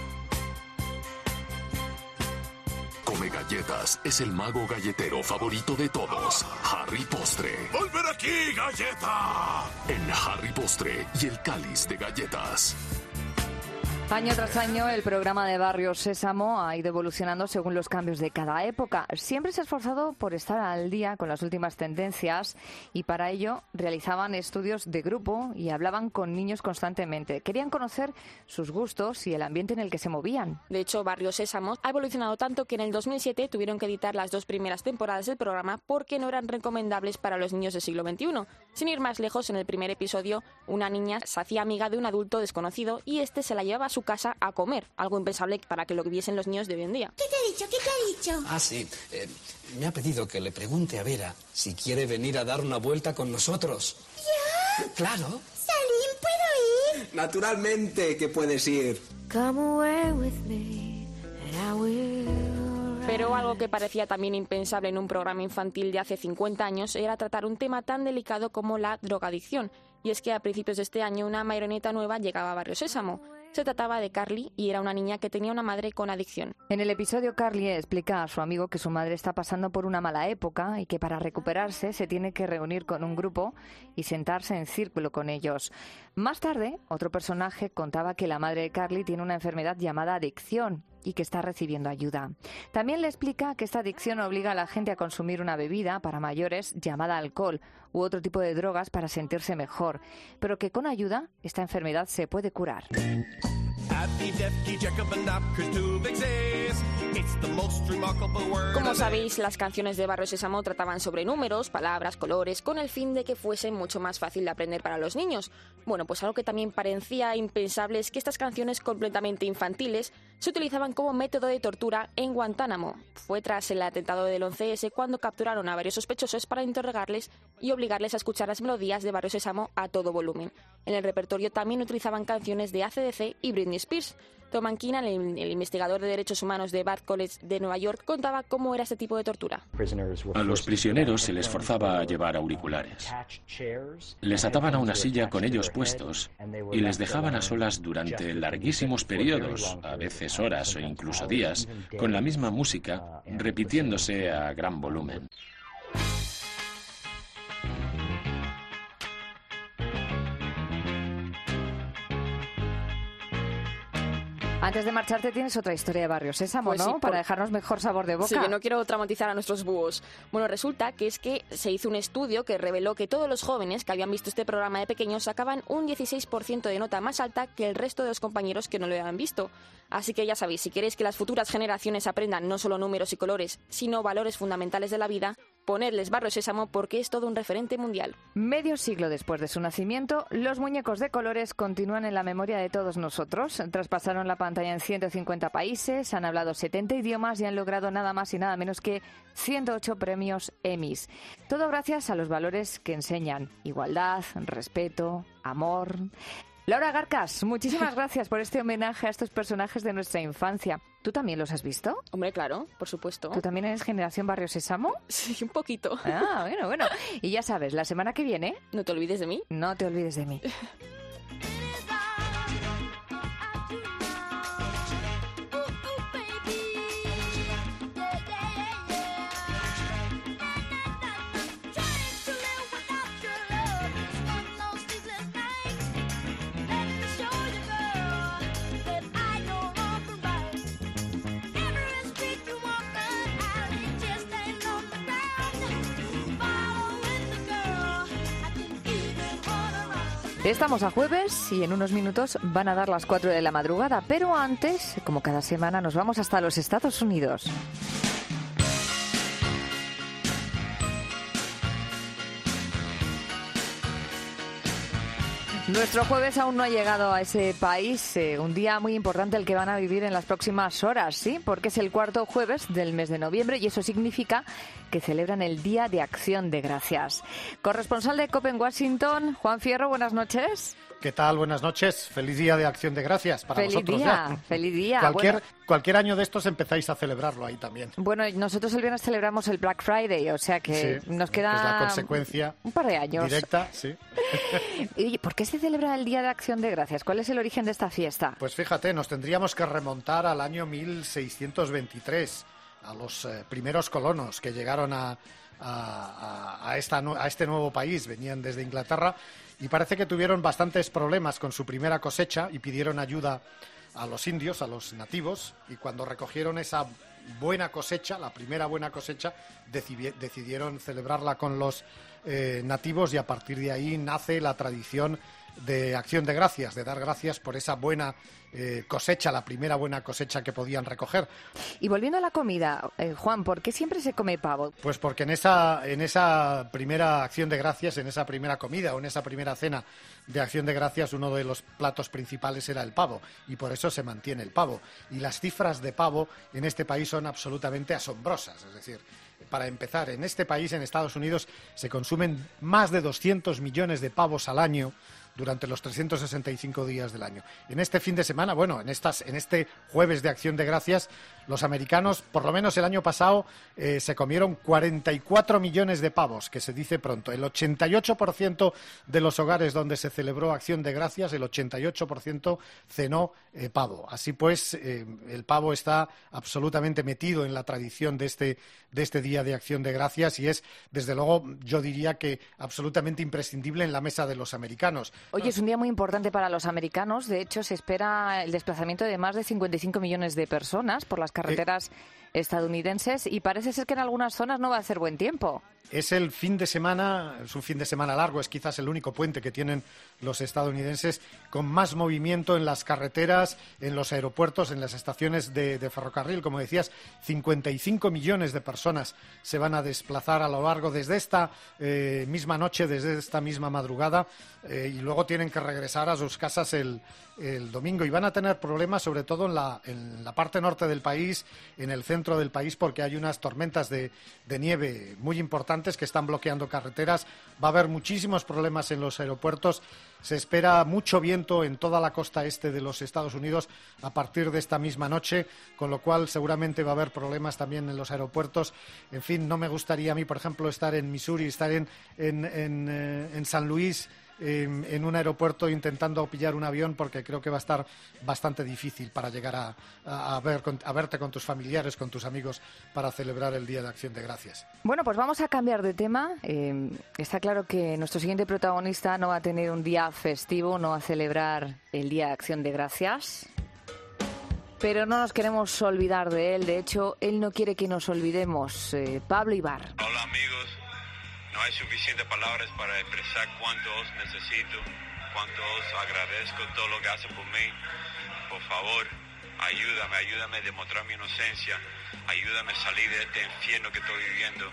Come galletas es el mago galletero favorito de todos, Harry Postre. ¡Volver aquí, galleta! En Harry Postre y el cáliz de galletas. Año tras año, el programa de Barrio Sésamo ha ido evolucionando según los cambios de cada época. Siempre se ha esforzado por estar al día con las últimas tendencias y para ello realizaban estudios de grupo y hablaban con niños constantemente. Querían conocer sus gustos y el ambiente en el que se movían. De hecho, Barrio Sésamo ha evolucionado tanto que en el 2007 tuvieron que editar las 2 primeras temporadas del programa porque no eran recomendables para los niños del siglo XXI. Sin ir más lejos, en el primer episodio, una niña se hacía amiga de un adulto desconocido y este se la llevaba a su casa a comer, algo impensable para que lo viesen los niños de hoy en día. ¿Qué te ha dicho? ¿Qué te ha dicho? Ah, sí. Me ha pedido que le pregunte a Vera si quiere venir a dar una vuelta con nosotros. ¿Ya? Claro. Salim, ¿puedo ir? Naturalmente que puedes ir. Come away with me and I will. Pero algo que parecía también impensable en un programa infantil de hace 50 años era tratar un tema tan delicado como la drogadicción. Y es que a principios de este año una marioneta nueva llegaba a Barrio Sésamo. Se trataba de Carly y era una niña que tenía una madre con adicción. En el episodio, Carly explica a su amigo que su madre está pasando por una mala época y que para recuperarse se tiene que reunir con un grupo y sentarse en círculo con ellos. Más tarde, otro personaje contaba que la madre de Carly tiene una enfermedad llamada adicción y que está recibiendo ayuda. También le explica que esta adicción obliga a la gente a consumir una bebida para mayores llamada alcohol u otro tipo de drogas para sentirse mejor, pero que con ayuda esta enfermedad se puede curar. Como sabéis, las canciones de Barrio Sésamo trataban sobre números, palabras, colores, con el fin de que fuese mucho más fácil de aprender para los niños. Bueno, pues algo que también parecía impensable es que estas canciones completamente infantiles se utilizaban como método de tortura en Guantánamo. Fue tras el atentado del 11S cuando capturaron a varios sospechosos para interrogarles y obligarles a escuchar las melodías de Barrio Sésamo a todo volumen. En el repertorio también utilizaban canciones de AC/DC y Britney Spears. Tom Keenan, el investigador de derechos humanos de Bard College de Nueva York, contaba cómo era este tipo de tortura. A los prisioneros se les forzaba a llevar auriculares. Les ataban a una silla con ellos puestos y les dejaban a solas durante larguísimos periodos, a veces horas o incluso días, con la misma música, repitiéndose a gran volumen. Antes de marcharte tienes otra historia de Barrio Sésamo, Pues ¿no? sí, Para dejarnos mejor sabor de boca. Sí, que no quiero traumatizar a nuestros búhos. Bueno, resulta que es que se hizo un estudio que reveló que todos los jóvenes que habían visto este programa de pequeños sacaban un 16% de nota más alta que el resto de los compañeros que no lo habían visto. Así que ya sabéis, si queréis que las futuras generaciones aprendan no solo números y colores, sino valores fundamentales de la vida, ponedles Barrio Sésamo porque es todo un referente mundial. Medio siglo después de su nacimiento, los muñecos de colores continúan en la memoria de todos nosotros. Traspasaron la pantalla en 150 países, han hablado 70 idiomas y han logrado nada más y nada menos que 108 premios Emmys. Todo gracias a los valores que enseñan: igualdad, respeto, amor. Laura Garcas, muchísimas gracias por este homenaje a estos personajes de nuestra infancia. ¿Tú también los has visto? Hombre, claro, por supuesto. ¿Tú también eres generación Barrio Sésamo? Sí, un poquito. Ah, bueno. Y ya sabes, la semana que viene... No te olvides de mí. No te olvides de mí. Estamos a jueves y en unos minutos van a dar las 4 de la madrugada, pero antes, como cada semana, nos vamos hasta los Estados Unidos. Nuestro jueves aún no ha llegado a ese país, un día muy importante el que van a vivir en las próximas horas, ¿sí? Porque es el cuarto jueves del mes de noviembre y eso significa que celebran el Día de Acción de Gracias. Corresponsal de COPE en Washington, Juan Fierro, buenas noches. ¿Qué tal? Buenas noches. Feliz Día de Acción de Gracias para vosotros. Feliz día. Cualquier año de estos empezáis a celebrarlo ahí también. Bueno, nosotros el viernes celebramos el Black Friday, o sea que sí, nos queda... Es la consecuencia un par de años. Directa, sí. ¿Y por qué se celebra el Día de Acción de Gracias? ¿Cuál es el origen de esta fiesta? Pues fíjate, nos tendríamos que remontar al año 1623, a los primeros colonos que llegaron a este nuevo país, venían desde Inglaterra y parece que tuvieron bastantes problemas con su primera cosecha y pidieron ayuda a los indios, a los nativos, y cuando recogieron esa buena cosecha, la primera buena cosecha, decidieron celebrarla con los nativos y a partir de ahí nace la tradición de Acción de Gracias, de dar gracias por esa buena cosecha, la primera buena cosecha que podían recoger. Y volviendo a la comida, Juan, ¿por qué siempre se come pavo? Pues porque en esa primera Acción de Gracias, en esa primera comida o en esa primera cena de Acción de Gracias, uno de los platos principales era el pavo y por eso se mantiene el pavo. Y las cifras de pavo en este país son absolutamente asombrosas, es decir, para empezar, en este país, en Estados Unidos, se consumen más de 200 millones de pavos al año durante los 365 días del año. En este fin de semana, bueno, en este jueves de Acción de Gracias, los americanos, por lo menos el año pasado, se comieron 44 millones de pavos, que se dice pronto. El 88% de los hogares donde se celebró Acción de Gracias, el 88% cenó pavo. Así pues, el pavo está absolutamente metido en la tradición de este Día de Acción de Gracias y es, desde luego, yo diría que absolutamente imprescindible en la mesa de los americanos. Oye, es un día muy importante para los americanos. De hecho, se espera el desplazamiento de más de 55 millones de personas por las carreteras estadounidenses y parece ser que en algunas zonas no va a hacer buen tiempo. Es el fin de semana, es un fin de semana largo, es quizás el único puente que tienen los estadounidenses con más movimiento en las carreteras, en los aeropuertos, en las estaciones de ferrocarril. Como decías, 55 millones de personas se van a desplazar a lo largo desde esta misma noche, desde esta misma madrugada, y luego tienen que regresar a sus casas el domingo. Y van a tener problemas sobre todo en la parte norte del país, en el centro del país, porque hay unas tormentas de nieve muy importantes que están bloqueando carreteras. Va a haber muchísimos problemas en los aeropuertos. Se espera mucho viento en toda la costa este de los Estados Unidos a partir de esta misma noche, con lo cual seguramente va a haber problemas también en los aeropuertos. En fin, no me gustaría a mí, por ejemplo, estar en Missouri, estar en San Luis, en un aeropuerto intentando pillar un avión, porque creo que va a estar bastante difícil para llegar a verte con tus familiares, con tus amigos, para celebrar el Día de Acción de Gracias. Bueno, pues vamos a cambiar de tema. Está claro que nuestro siguiente protagonista no va a tener un día festivo, no va a celebrar el Día de Acción de Gracias, pero no nos queremos olvidar de él. De hecho, él no quiere que nos olvidemos. Pablo Ibar. Hola, amigos. No hay suficientes palabras para expresar cuánto os necesito, cuánto os agradezco todo lo que hacen por mí. Por favor, ayúdame a demostrar mi inocencia, ayúdame a salir de este infierno que estoy viviendo.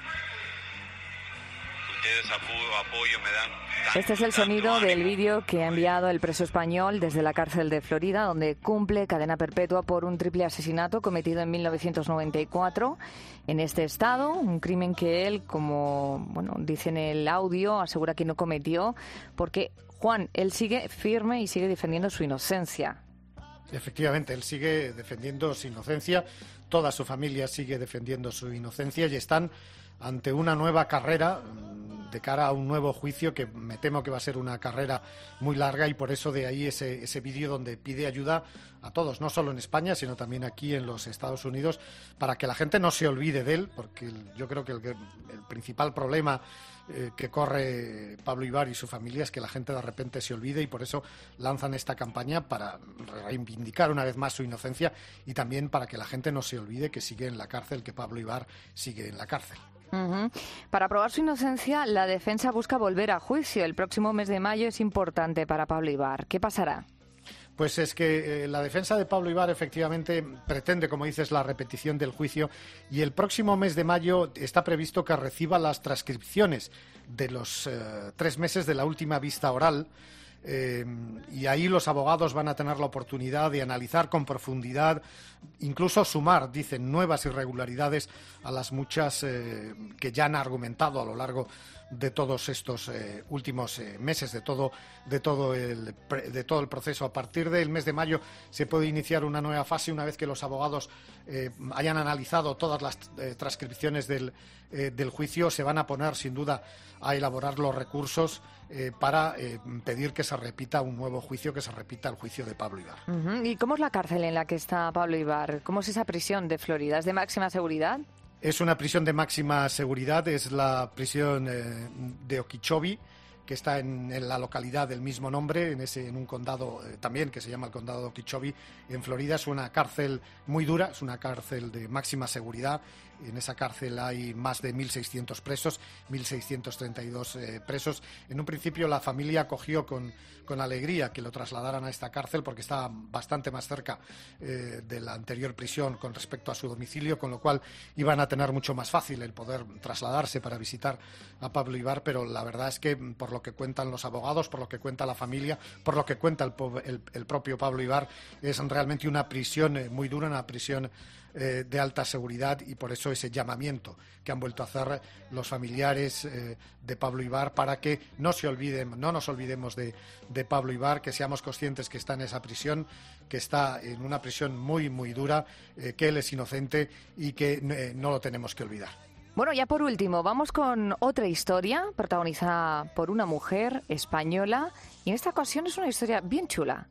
Ustedes apoyo me dan. Este es el sonido del vídeo que ha enviado el preso español desde la cárcel de Florida, donde cumple cadena perpetua por un triple asesinato cometido en 1994 en este estado, un crimen que él, como dice en el audio, asegura que no cometió, porque, Juan, él sigue firme y sigue defendiendo su inocencia. Efectivamente, él sigue defendiendo su inocencia, toda su familia sigue defendiendo su inocencia y están ante una nueva carrera de cara a un nuevo juicio que me temo que va a ser una carrera muy larga, y por eso de ahí ese vídeo donde pide ayuda a todos, no solo en España, sino también aquí en los Estados Unidos, para que la gente no se olvide de él, porque yo creo que el principal problema que corre Pablo Ibar y su familia es que la gente de repente se olvide, y por eso lanzan esta campaña para reivindicar una vez más su inocencia y también para que la gente no se olvide que sigue en la cárcel, que Pablo Ibar sigue en la cárcel. Para probar su inocencia, la defensa busca volver a juicio. El próximo mes de mayo es importante para Pablo Ibar. ¿Qué pasará? Pues es que la defensa de Pablo Ibar efectivamente pretende, como dices, la repetición del juicio, y el próximo mes de mayo está previsto que reciba las transcripciones de los 3 meses de la última vista oral. Y ahí los abogados van a tener la oportunidad de analizar con profundidad, incluso sumar, dicen, nuevas irregularidades a las muchas que ya han argumentado a lo largo de todos estos últimos meses, de todo el proceso. A partir del mes de mayo se puede iniciar una nueva fase, una vez que los abogados hayan analizado todas las transcripciones del juicio. Se van a poner sin duda a elaborar los recursos para pedir que se repita un nuevo juicio, que se repita el juicio de Pablo Ibar. ¿Y cómo es la cárcel en la que está Pablo Ibar? ¿Cómo es esa prisión de Florida? ¿Es de máxima seguridad? Es una prisión de máxima seguridad, es la prisión de Okeechobee, que está en la localidad del mismo nombre, en un condado también que se llama el condado de Okeechobee, en Florida. Es una cárcel muy dura, es una cárcel de máxima seguridad. En esa cárcel hay más de 1.600 presos, 1.632 presos. En un principio la familia acogió con alegría que lo trasladaran a esta cárcel, porque estaba bastante más cerca de la anterior prisión con respecto a su domicilio, con lo cual iban a tener mucho más fácil el poder trasladarse para visitar a Pablo Ibar. Pero la verdad es que, por lo que cuentan los abogados, por lo que cuenta la familia, por lo que cuenta el propio Pablo Ibar, es realmente una prisión muy dura, una prisión de alta seguridad, y por eso ese llamamiento que han vuelto a hacer los familiares de Pablo Ibar para que no nos olvidemos de Pablo Ibar, que seamos conscientes que está en esa prisión, que está en una prisión muy, muy dura, que él es inocente y que no lo tenemos que olvidar. Bueno, ya por último, vamos con otra historia protagonizada por una mujer española, y en esta ocasión es una historia bien chula.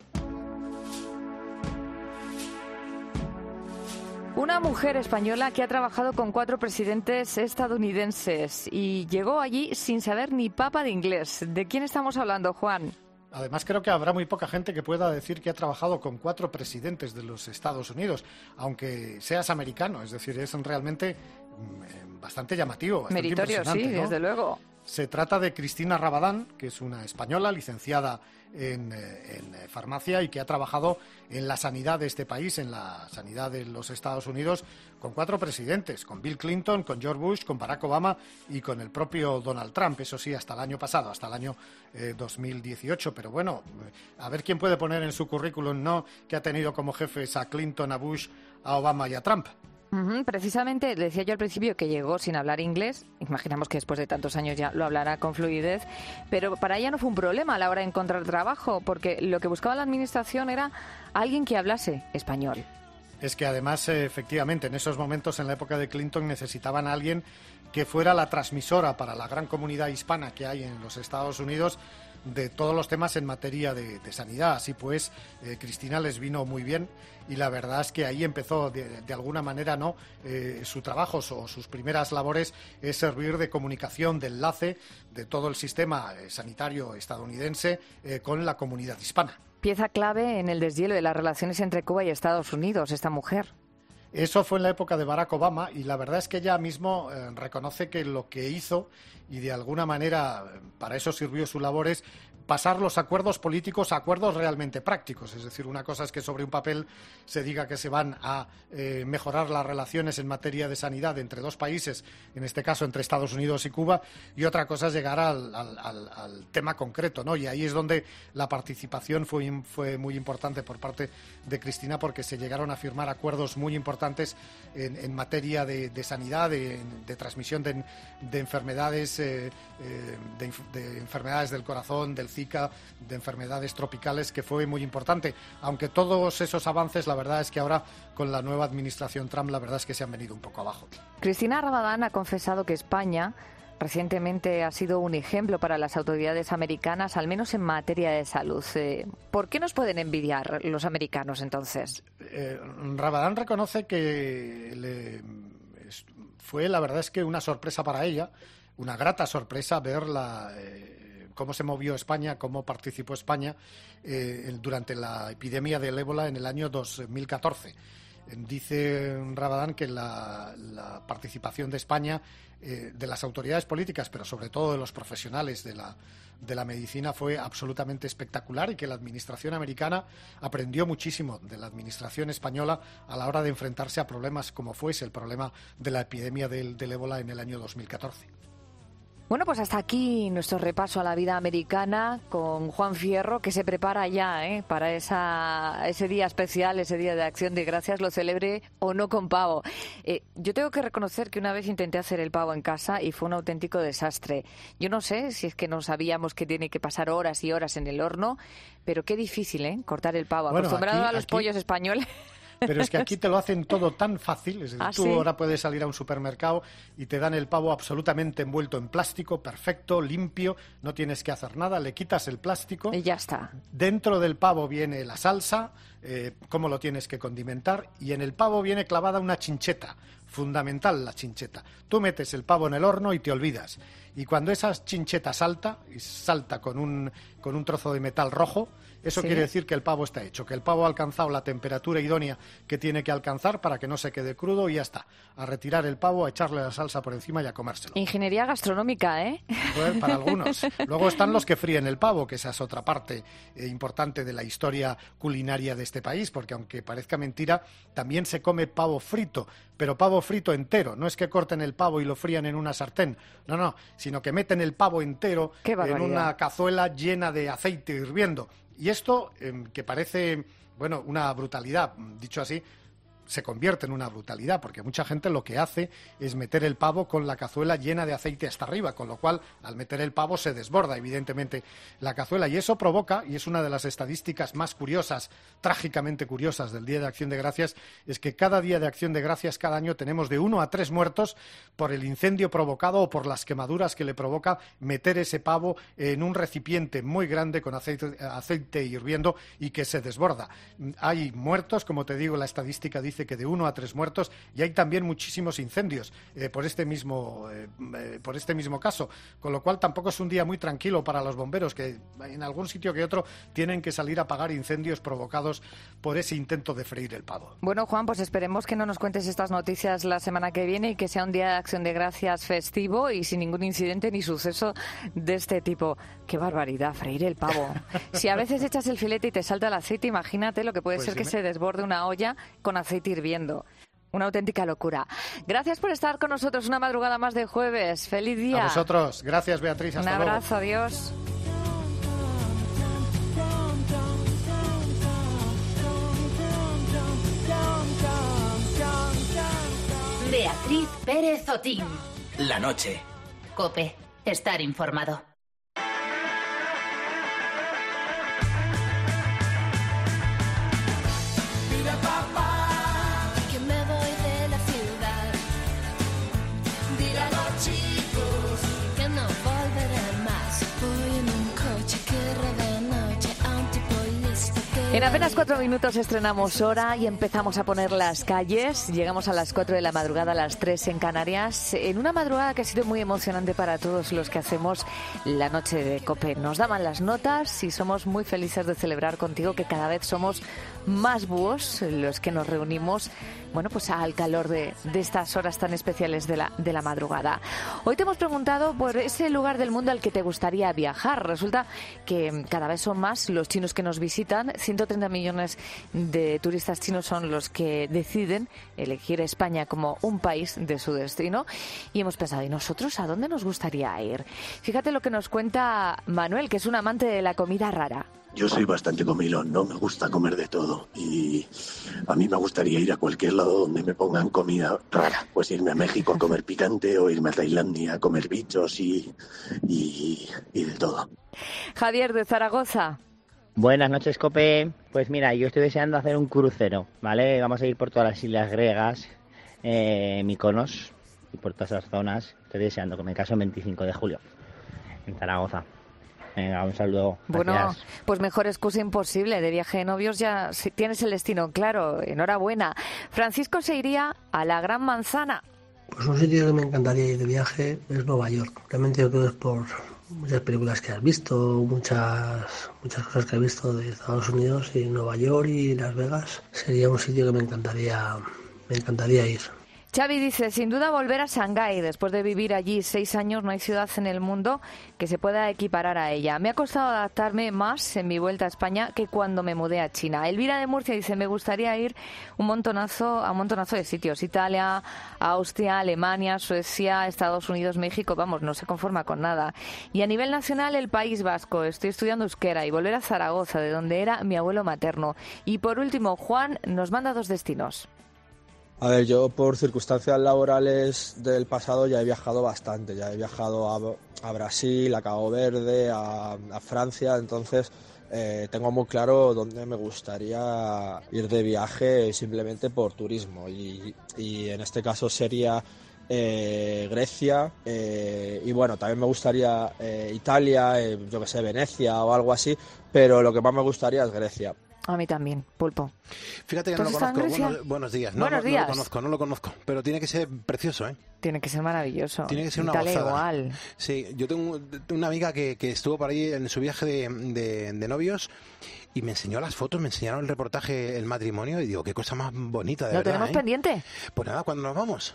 Una mujer española que ha trabajado con 4 presidentes estadounidenses y llegó allí sin saber ni papa de inglés. ¿De quién estamos hablando, Juan? Además, creo que habrá muy poca gente que pueda decir que ha trabajado con 4 presidentes de los Estados Unidos, aunque seas americano. Es decir, es realmente bastante llamativo, bastante meritorio, sí, ¿no? desde luego. Se trata de Cristina Rabadán, que es una española licenciada en farmacia y que ha trabajado en la sanidad de este país, en la sanidad de los Estados Unidos, con 4 presidentes, con Bill Clinton, con George Bush, con Barack Obama y con el propio Donald Trump, eso sí, hasta el año pasado, hasta el año 2018. Pero bueno, a ver quién puede poner en su currículum, ¿no?, que ha tenido como jefes a Clinton, a Bush, a Obama y a Trump. Precisamente, decía yo al principio que llegó sin hablar inglés, imaginamos que después de tantos años ya lo hablará con fluidez, pero para ella no fue un problema a la hora de encontrar trabajo, porque lo que buscaba la administración era alguien que hablase español. Es que además, efectivamente, en esos momentos, en la época de Clinton, necesitaban a alguien que fuera la transmisora para la gran comunidad hispana que hay en los Estados Unidos de todos los temas en materia de sanidad. Así pues, Cristina les vino muy bien y la verdad es que ahí empezó de alguna manera, ¿no?, su trabajo o sus primeras labores es servir de comunicación, de enlace de todo el sistema sanitario estadounidense con la comunidad hispana. Pieza clave en el deshielo de las relaciones entre Cuba y Estados Unidos, esta mujer. Eso fue en la época de Barack Obama y la verdad es que ella mismo reconoce que lo que hizo, y de alguna manera para eso sirvió su labor, es pasar los acuerdos políticos a acuerdos realmente prácticos. Es decir, una cosa es que sobre un papel se diga que se van a mejorar las relaciones en materia de sanidad entre 2 países, en este caso entre Estados Unidos y Cuba, y otra cosa es llegar al tema concreto, ¿no? Y ahí es donde la participación fue muy importante por parte de Cristina, porque se llegaron a firmar acuerdos muy importantes en materia de sanidad, de transmisión de enfermedades, de enfermedades del corazón, del Zika, de enfermedades tropicales, que fue muy importante. Aunque todos esos avances, la verdad es que ahora con la nueva administración Trump, la verdad es que se han venido un poco abajo. Cristina Rabadán ha confesado que España recientemente ha sido un ejemplo para las autoridades americanas, al menos en materia de salud. ¿Por qué nos pueden envidiar los americanos entonces? Rabadán reconoce que fue, la verdad es que una sorpresa para ella, una grata sorpresa ver cómo se movió España, cómo participó España durante la epidemia del ébola en el año 2014. Dice Rabadán que la participación de España, de las autoridades políticas, pero sobre todo de los profesionales de la medicina, fue absolutamente espectacular y que la administración americana aprendió muchísimo de la administración española a la hora de enfrentarse a problemas como fuese el problema de la epidemia del ébola en el año 2014. Bueno, pues hasta aquí nuestro repaso a la vida americana con Juan Fierro, que se prepara ya para ese día especial, ese día de Acción de Gracias, lo celebre o no con pavo. Yo tengo que reconocer que una vez intenté hacer el pavo en casa y fue un auténtico desastre. Yo no sé si es que no sabíamos que tiene que pasar horas y horas en el horno, pero qué difícil, cortar el pavo. Bueno, acostumbrado a los pollos españoles. Pero es que aquí te lo hacen todo tan fácil. Es decir, tú ahora puedes salir a un supermercado y te dan el pavo absolutamente envuelto en plástico, perfecto, limpio, no tienes que hacer nada, le quitas el plástico. Y ya está. Dentro del pavo viene la salsa, cómo lo tienes que condimentar, y en el pavo viene clavada una chincheta, fundamental la chincheta. Tú metes el pavo en el horno y te olvidas. Y cuando esa chincheta salta con un trozo de metal rojo, eso quiere decir que el pavo está hecho, que el pavo ha alcanzado la temperatura idónea que tiene que alcanzar para que no se quede crudo y ya está. A retirar el pavo, a echarle la salsa por encima y a comérselo. Ingeniería gastronómica, ¿eh? Pues para algunos. Luego están los que fríen el pavo, que esa es otra parte importante de la historia culinaria de este país, porque aunque parezca mentira, también se come pavo frito, pero pavo frito entero. No es que corten el pavo y lo frían en una sartén, no, sino que meten el pavo entero en una cazuela llena de aceite hirviendo. Y esto, que parece, una brutalidad, dicho así, se convierte en una brutalidad, porque mucha gente lo que hace es meter el pavo con la cazuela llena de aceite hasta arriba, con lo cual, al meter el pavo, se desborda, evidentemente, la cazuela. Y eso provoca, y es una de las estadísticas más curiosas, trágicamente curiosas del Día de Acción de Gracias, es que cada Día de Acción de Gracias, cada año, tenemos de 1 a 3 muertos por el incendio provocado o por las quemaduras que le provoca meter ese pavo en un recipiente muy grande con aceite hirviendo y que se desborda. Hay muertos, como te digo, la estadística dice dice que de 1 a 3 muertos, y hay también muchísimos incendios por este mismo caso, con lo cual tampoco es un día muy tranquilo para los bomberos, que en algún sitio que otro tienen que salir a apagar incendios provocados por ese intento de freír el pavo. Bueno, Juan, pues esperemos que no nos cuentes estas noticias la semana que viene y que sea un día de Acción de Gracias festivo y sin ningún incidente ni suceso de este tipo. ¡Qué barbaridad, freír el pavo! Si a veces echas el filete y te salta el aceite, imagínate lo que puede ser que se desborde una olla con aceite hirviendo. Una auténtica locura. Gracias por estar con nosotros una madrugada más de jueves. ¡Feliz día! A vosotros. Gracias, Beatriz. Hasta luego. Un abrazo. Adiós. Beatriz Pérez Otín. La noche. COPE. Estar informado. Mira, papá, que me voy de la ciudad. Dile a los chicos que no volveré más. Voy en un coche que rueda de noche a un tipo listo que... En apenas 4 minutos estrenamos hora y empezamos a poner las calles. Llegamos a las 4 de la madrugada, a las 3 en Canarias, en una madrugada que ha sido muy emocionante para todos los que hacemos la noche de COPE. Nos daban las notas y somos muy felices de celebrar contigo que cada vez somos más búhos los que nos reunimos, bueno, pues al calor de estas horas tan especiales de la madrugada. Hoy te hemos preguntado por ese lugar del mundo al que te gustaría viajar. Resulta que cada vez son más los chinos que nos visitan. 130 millones de turistas chinos son los que deciden elegir España como un país de su destino. Y hemos pensado, ¿y nosotros a dónde nos gustaría ir? Fíjate lo que nos cuenta Manuel, que es un amante de la comida rara. Yo soy bastante comilón, ¿no? Me gusta comer de todo y a mí me gustaría ir a cualquier lado donde me pongan comida rara. Pues irme a México a comer picante o irme a Tailandia a comer bichos y de todo. Javier, de Zaragoza. Buenas noches, COPE. Pues mira, yo estoy deseando hacer un crucero, ¿vale? Vamos a ir por todas las islas griegas, Mykonos y por todas esas zonas. Estoy deseando que me caso el 25 de julio en Zaragoza. Venga, un saludo. Bueno, gracias. pues mejor excusa imposible. De viaje de novios ya tienes el destino claro. Enhorabuena. Francisco se iría a la Gran Manzana. Pues un sitio que me encantaría ir de viaje es Nueva York. Realmente yo creo que es por muchas películas que has visto, muchas cosas que has visto de Estados Unidos, y Nueva York y Las Vegas sería un sitio que me encantaría ir. Xavi dice, sin duda volver a Shanghái. Después de vivir allí 6 años, no hay ciudad en el mundo que se pueda equiparar a ella. Me ha costado adaptarme más en mi vuelta a España que cuando me mudé a China. Elvira de Murcia dice, me gustaría ir a un montonazo de sitios. Italia, Austria, Alemania, Suecia, Estados Unidos, México. Vamos, no se conforma con nada. Y a nivel nacional, el País Vasco. Estoy estudiando euskera y volver a Zaragoza, de donde era mi abuelo materno. Y por último, Juan nos manda 2 destinos. A ver, yo por circunstancias laborales del pasado ya he viajado bastante, ya he viajado a Brasil, a Cabo Verde, a Francia, entonces tengo muy claro dónde me gustaría ir de viaje simplemente por turismo y en este caso sería Grecia y bueno, también me gustaría Italia, yo que sé, Venecia o algo así, pero lo que más me gustaría es Grecia. A mí también, Pulpo. Fíjate que no lo conozco. Buenos días. No lo conozco, pero tiene que ser precioso, ¿eh? Tiene que ser maravilloso. Tiene que ser una Italia gozada. Igual. Sí, yo tengo una amiga que estuvo por ahí en su viaje de novios y me enseñó las fotos, me enseñaron el reportaje, el matrimonio, y digo, qué cosa más bonita, de verdad. ¿Lo tenemos pendiente? Pues nada, ¿cuándo nos vamos?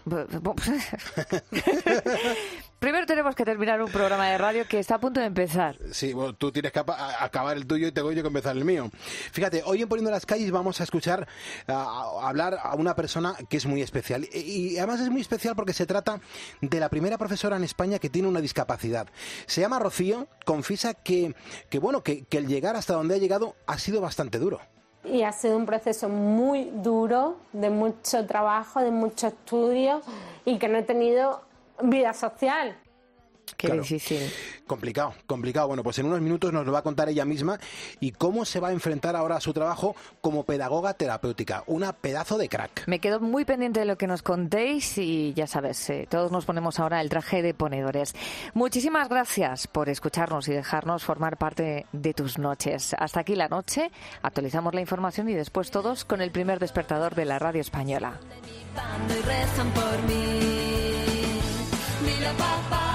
Primero tenemos que terminar un programa de radio que está a punto de empezar. Sí, bueno, tú tienes que acabar el tuyo y tengo yo que empezar el mío. Fíjate, hoy en Poniendo las Calles vamos a escuchar hablar a una persona que es muy especial. Y además es muy especial porque se trata de la primera profesora en España que tiene una discapacidad. Se llama Rocío, confiesa que el llegar hasta donde ha llegado ha sido bastante duro. Y ha sido un proceso muy duro, de mucho trabajo, de mucho estudio, y que no he tenido vida social. Qué difícil. Complicado. Bueno, pues en unos minutos nos lo va a contar ella misma y cómo se va a enfrentar ahora a su trabajo como pedagoga terapéutica. Una pedazo de crack. Me quedo muy pendiente de lo que nos contéis y ya sabes, todos nos ponemos ahora el traje de ponedores. Muchísimas gracias por escucharnos y dejarnos formar parte de tus noches. Hasta aquí la noche. Actualizamos la información y después todos con el primer despertador de la radio española. Y rezan por mí. Mira, papá.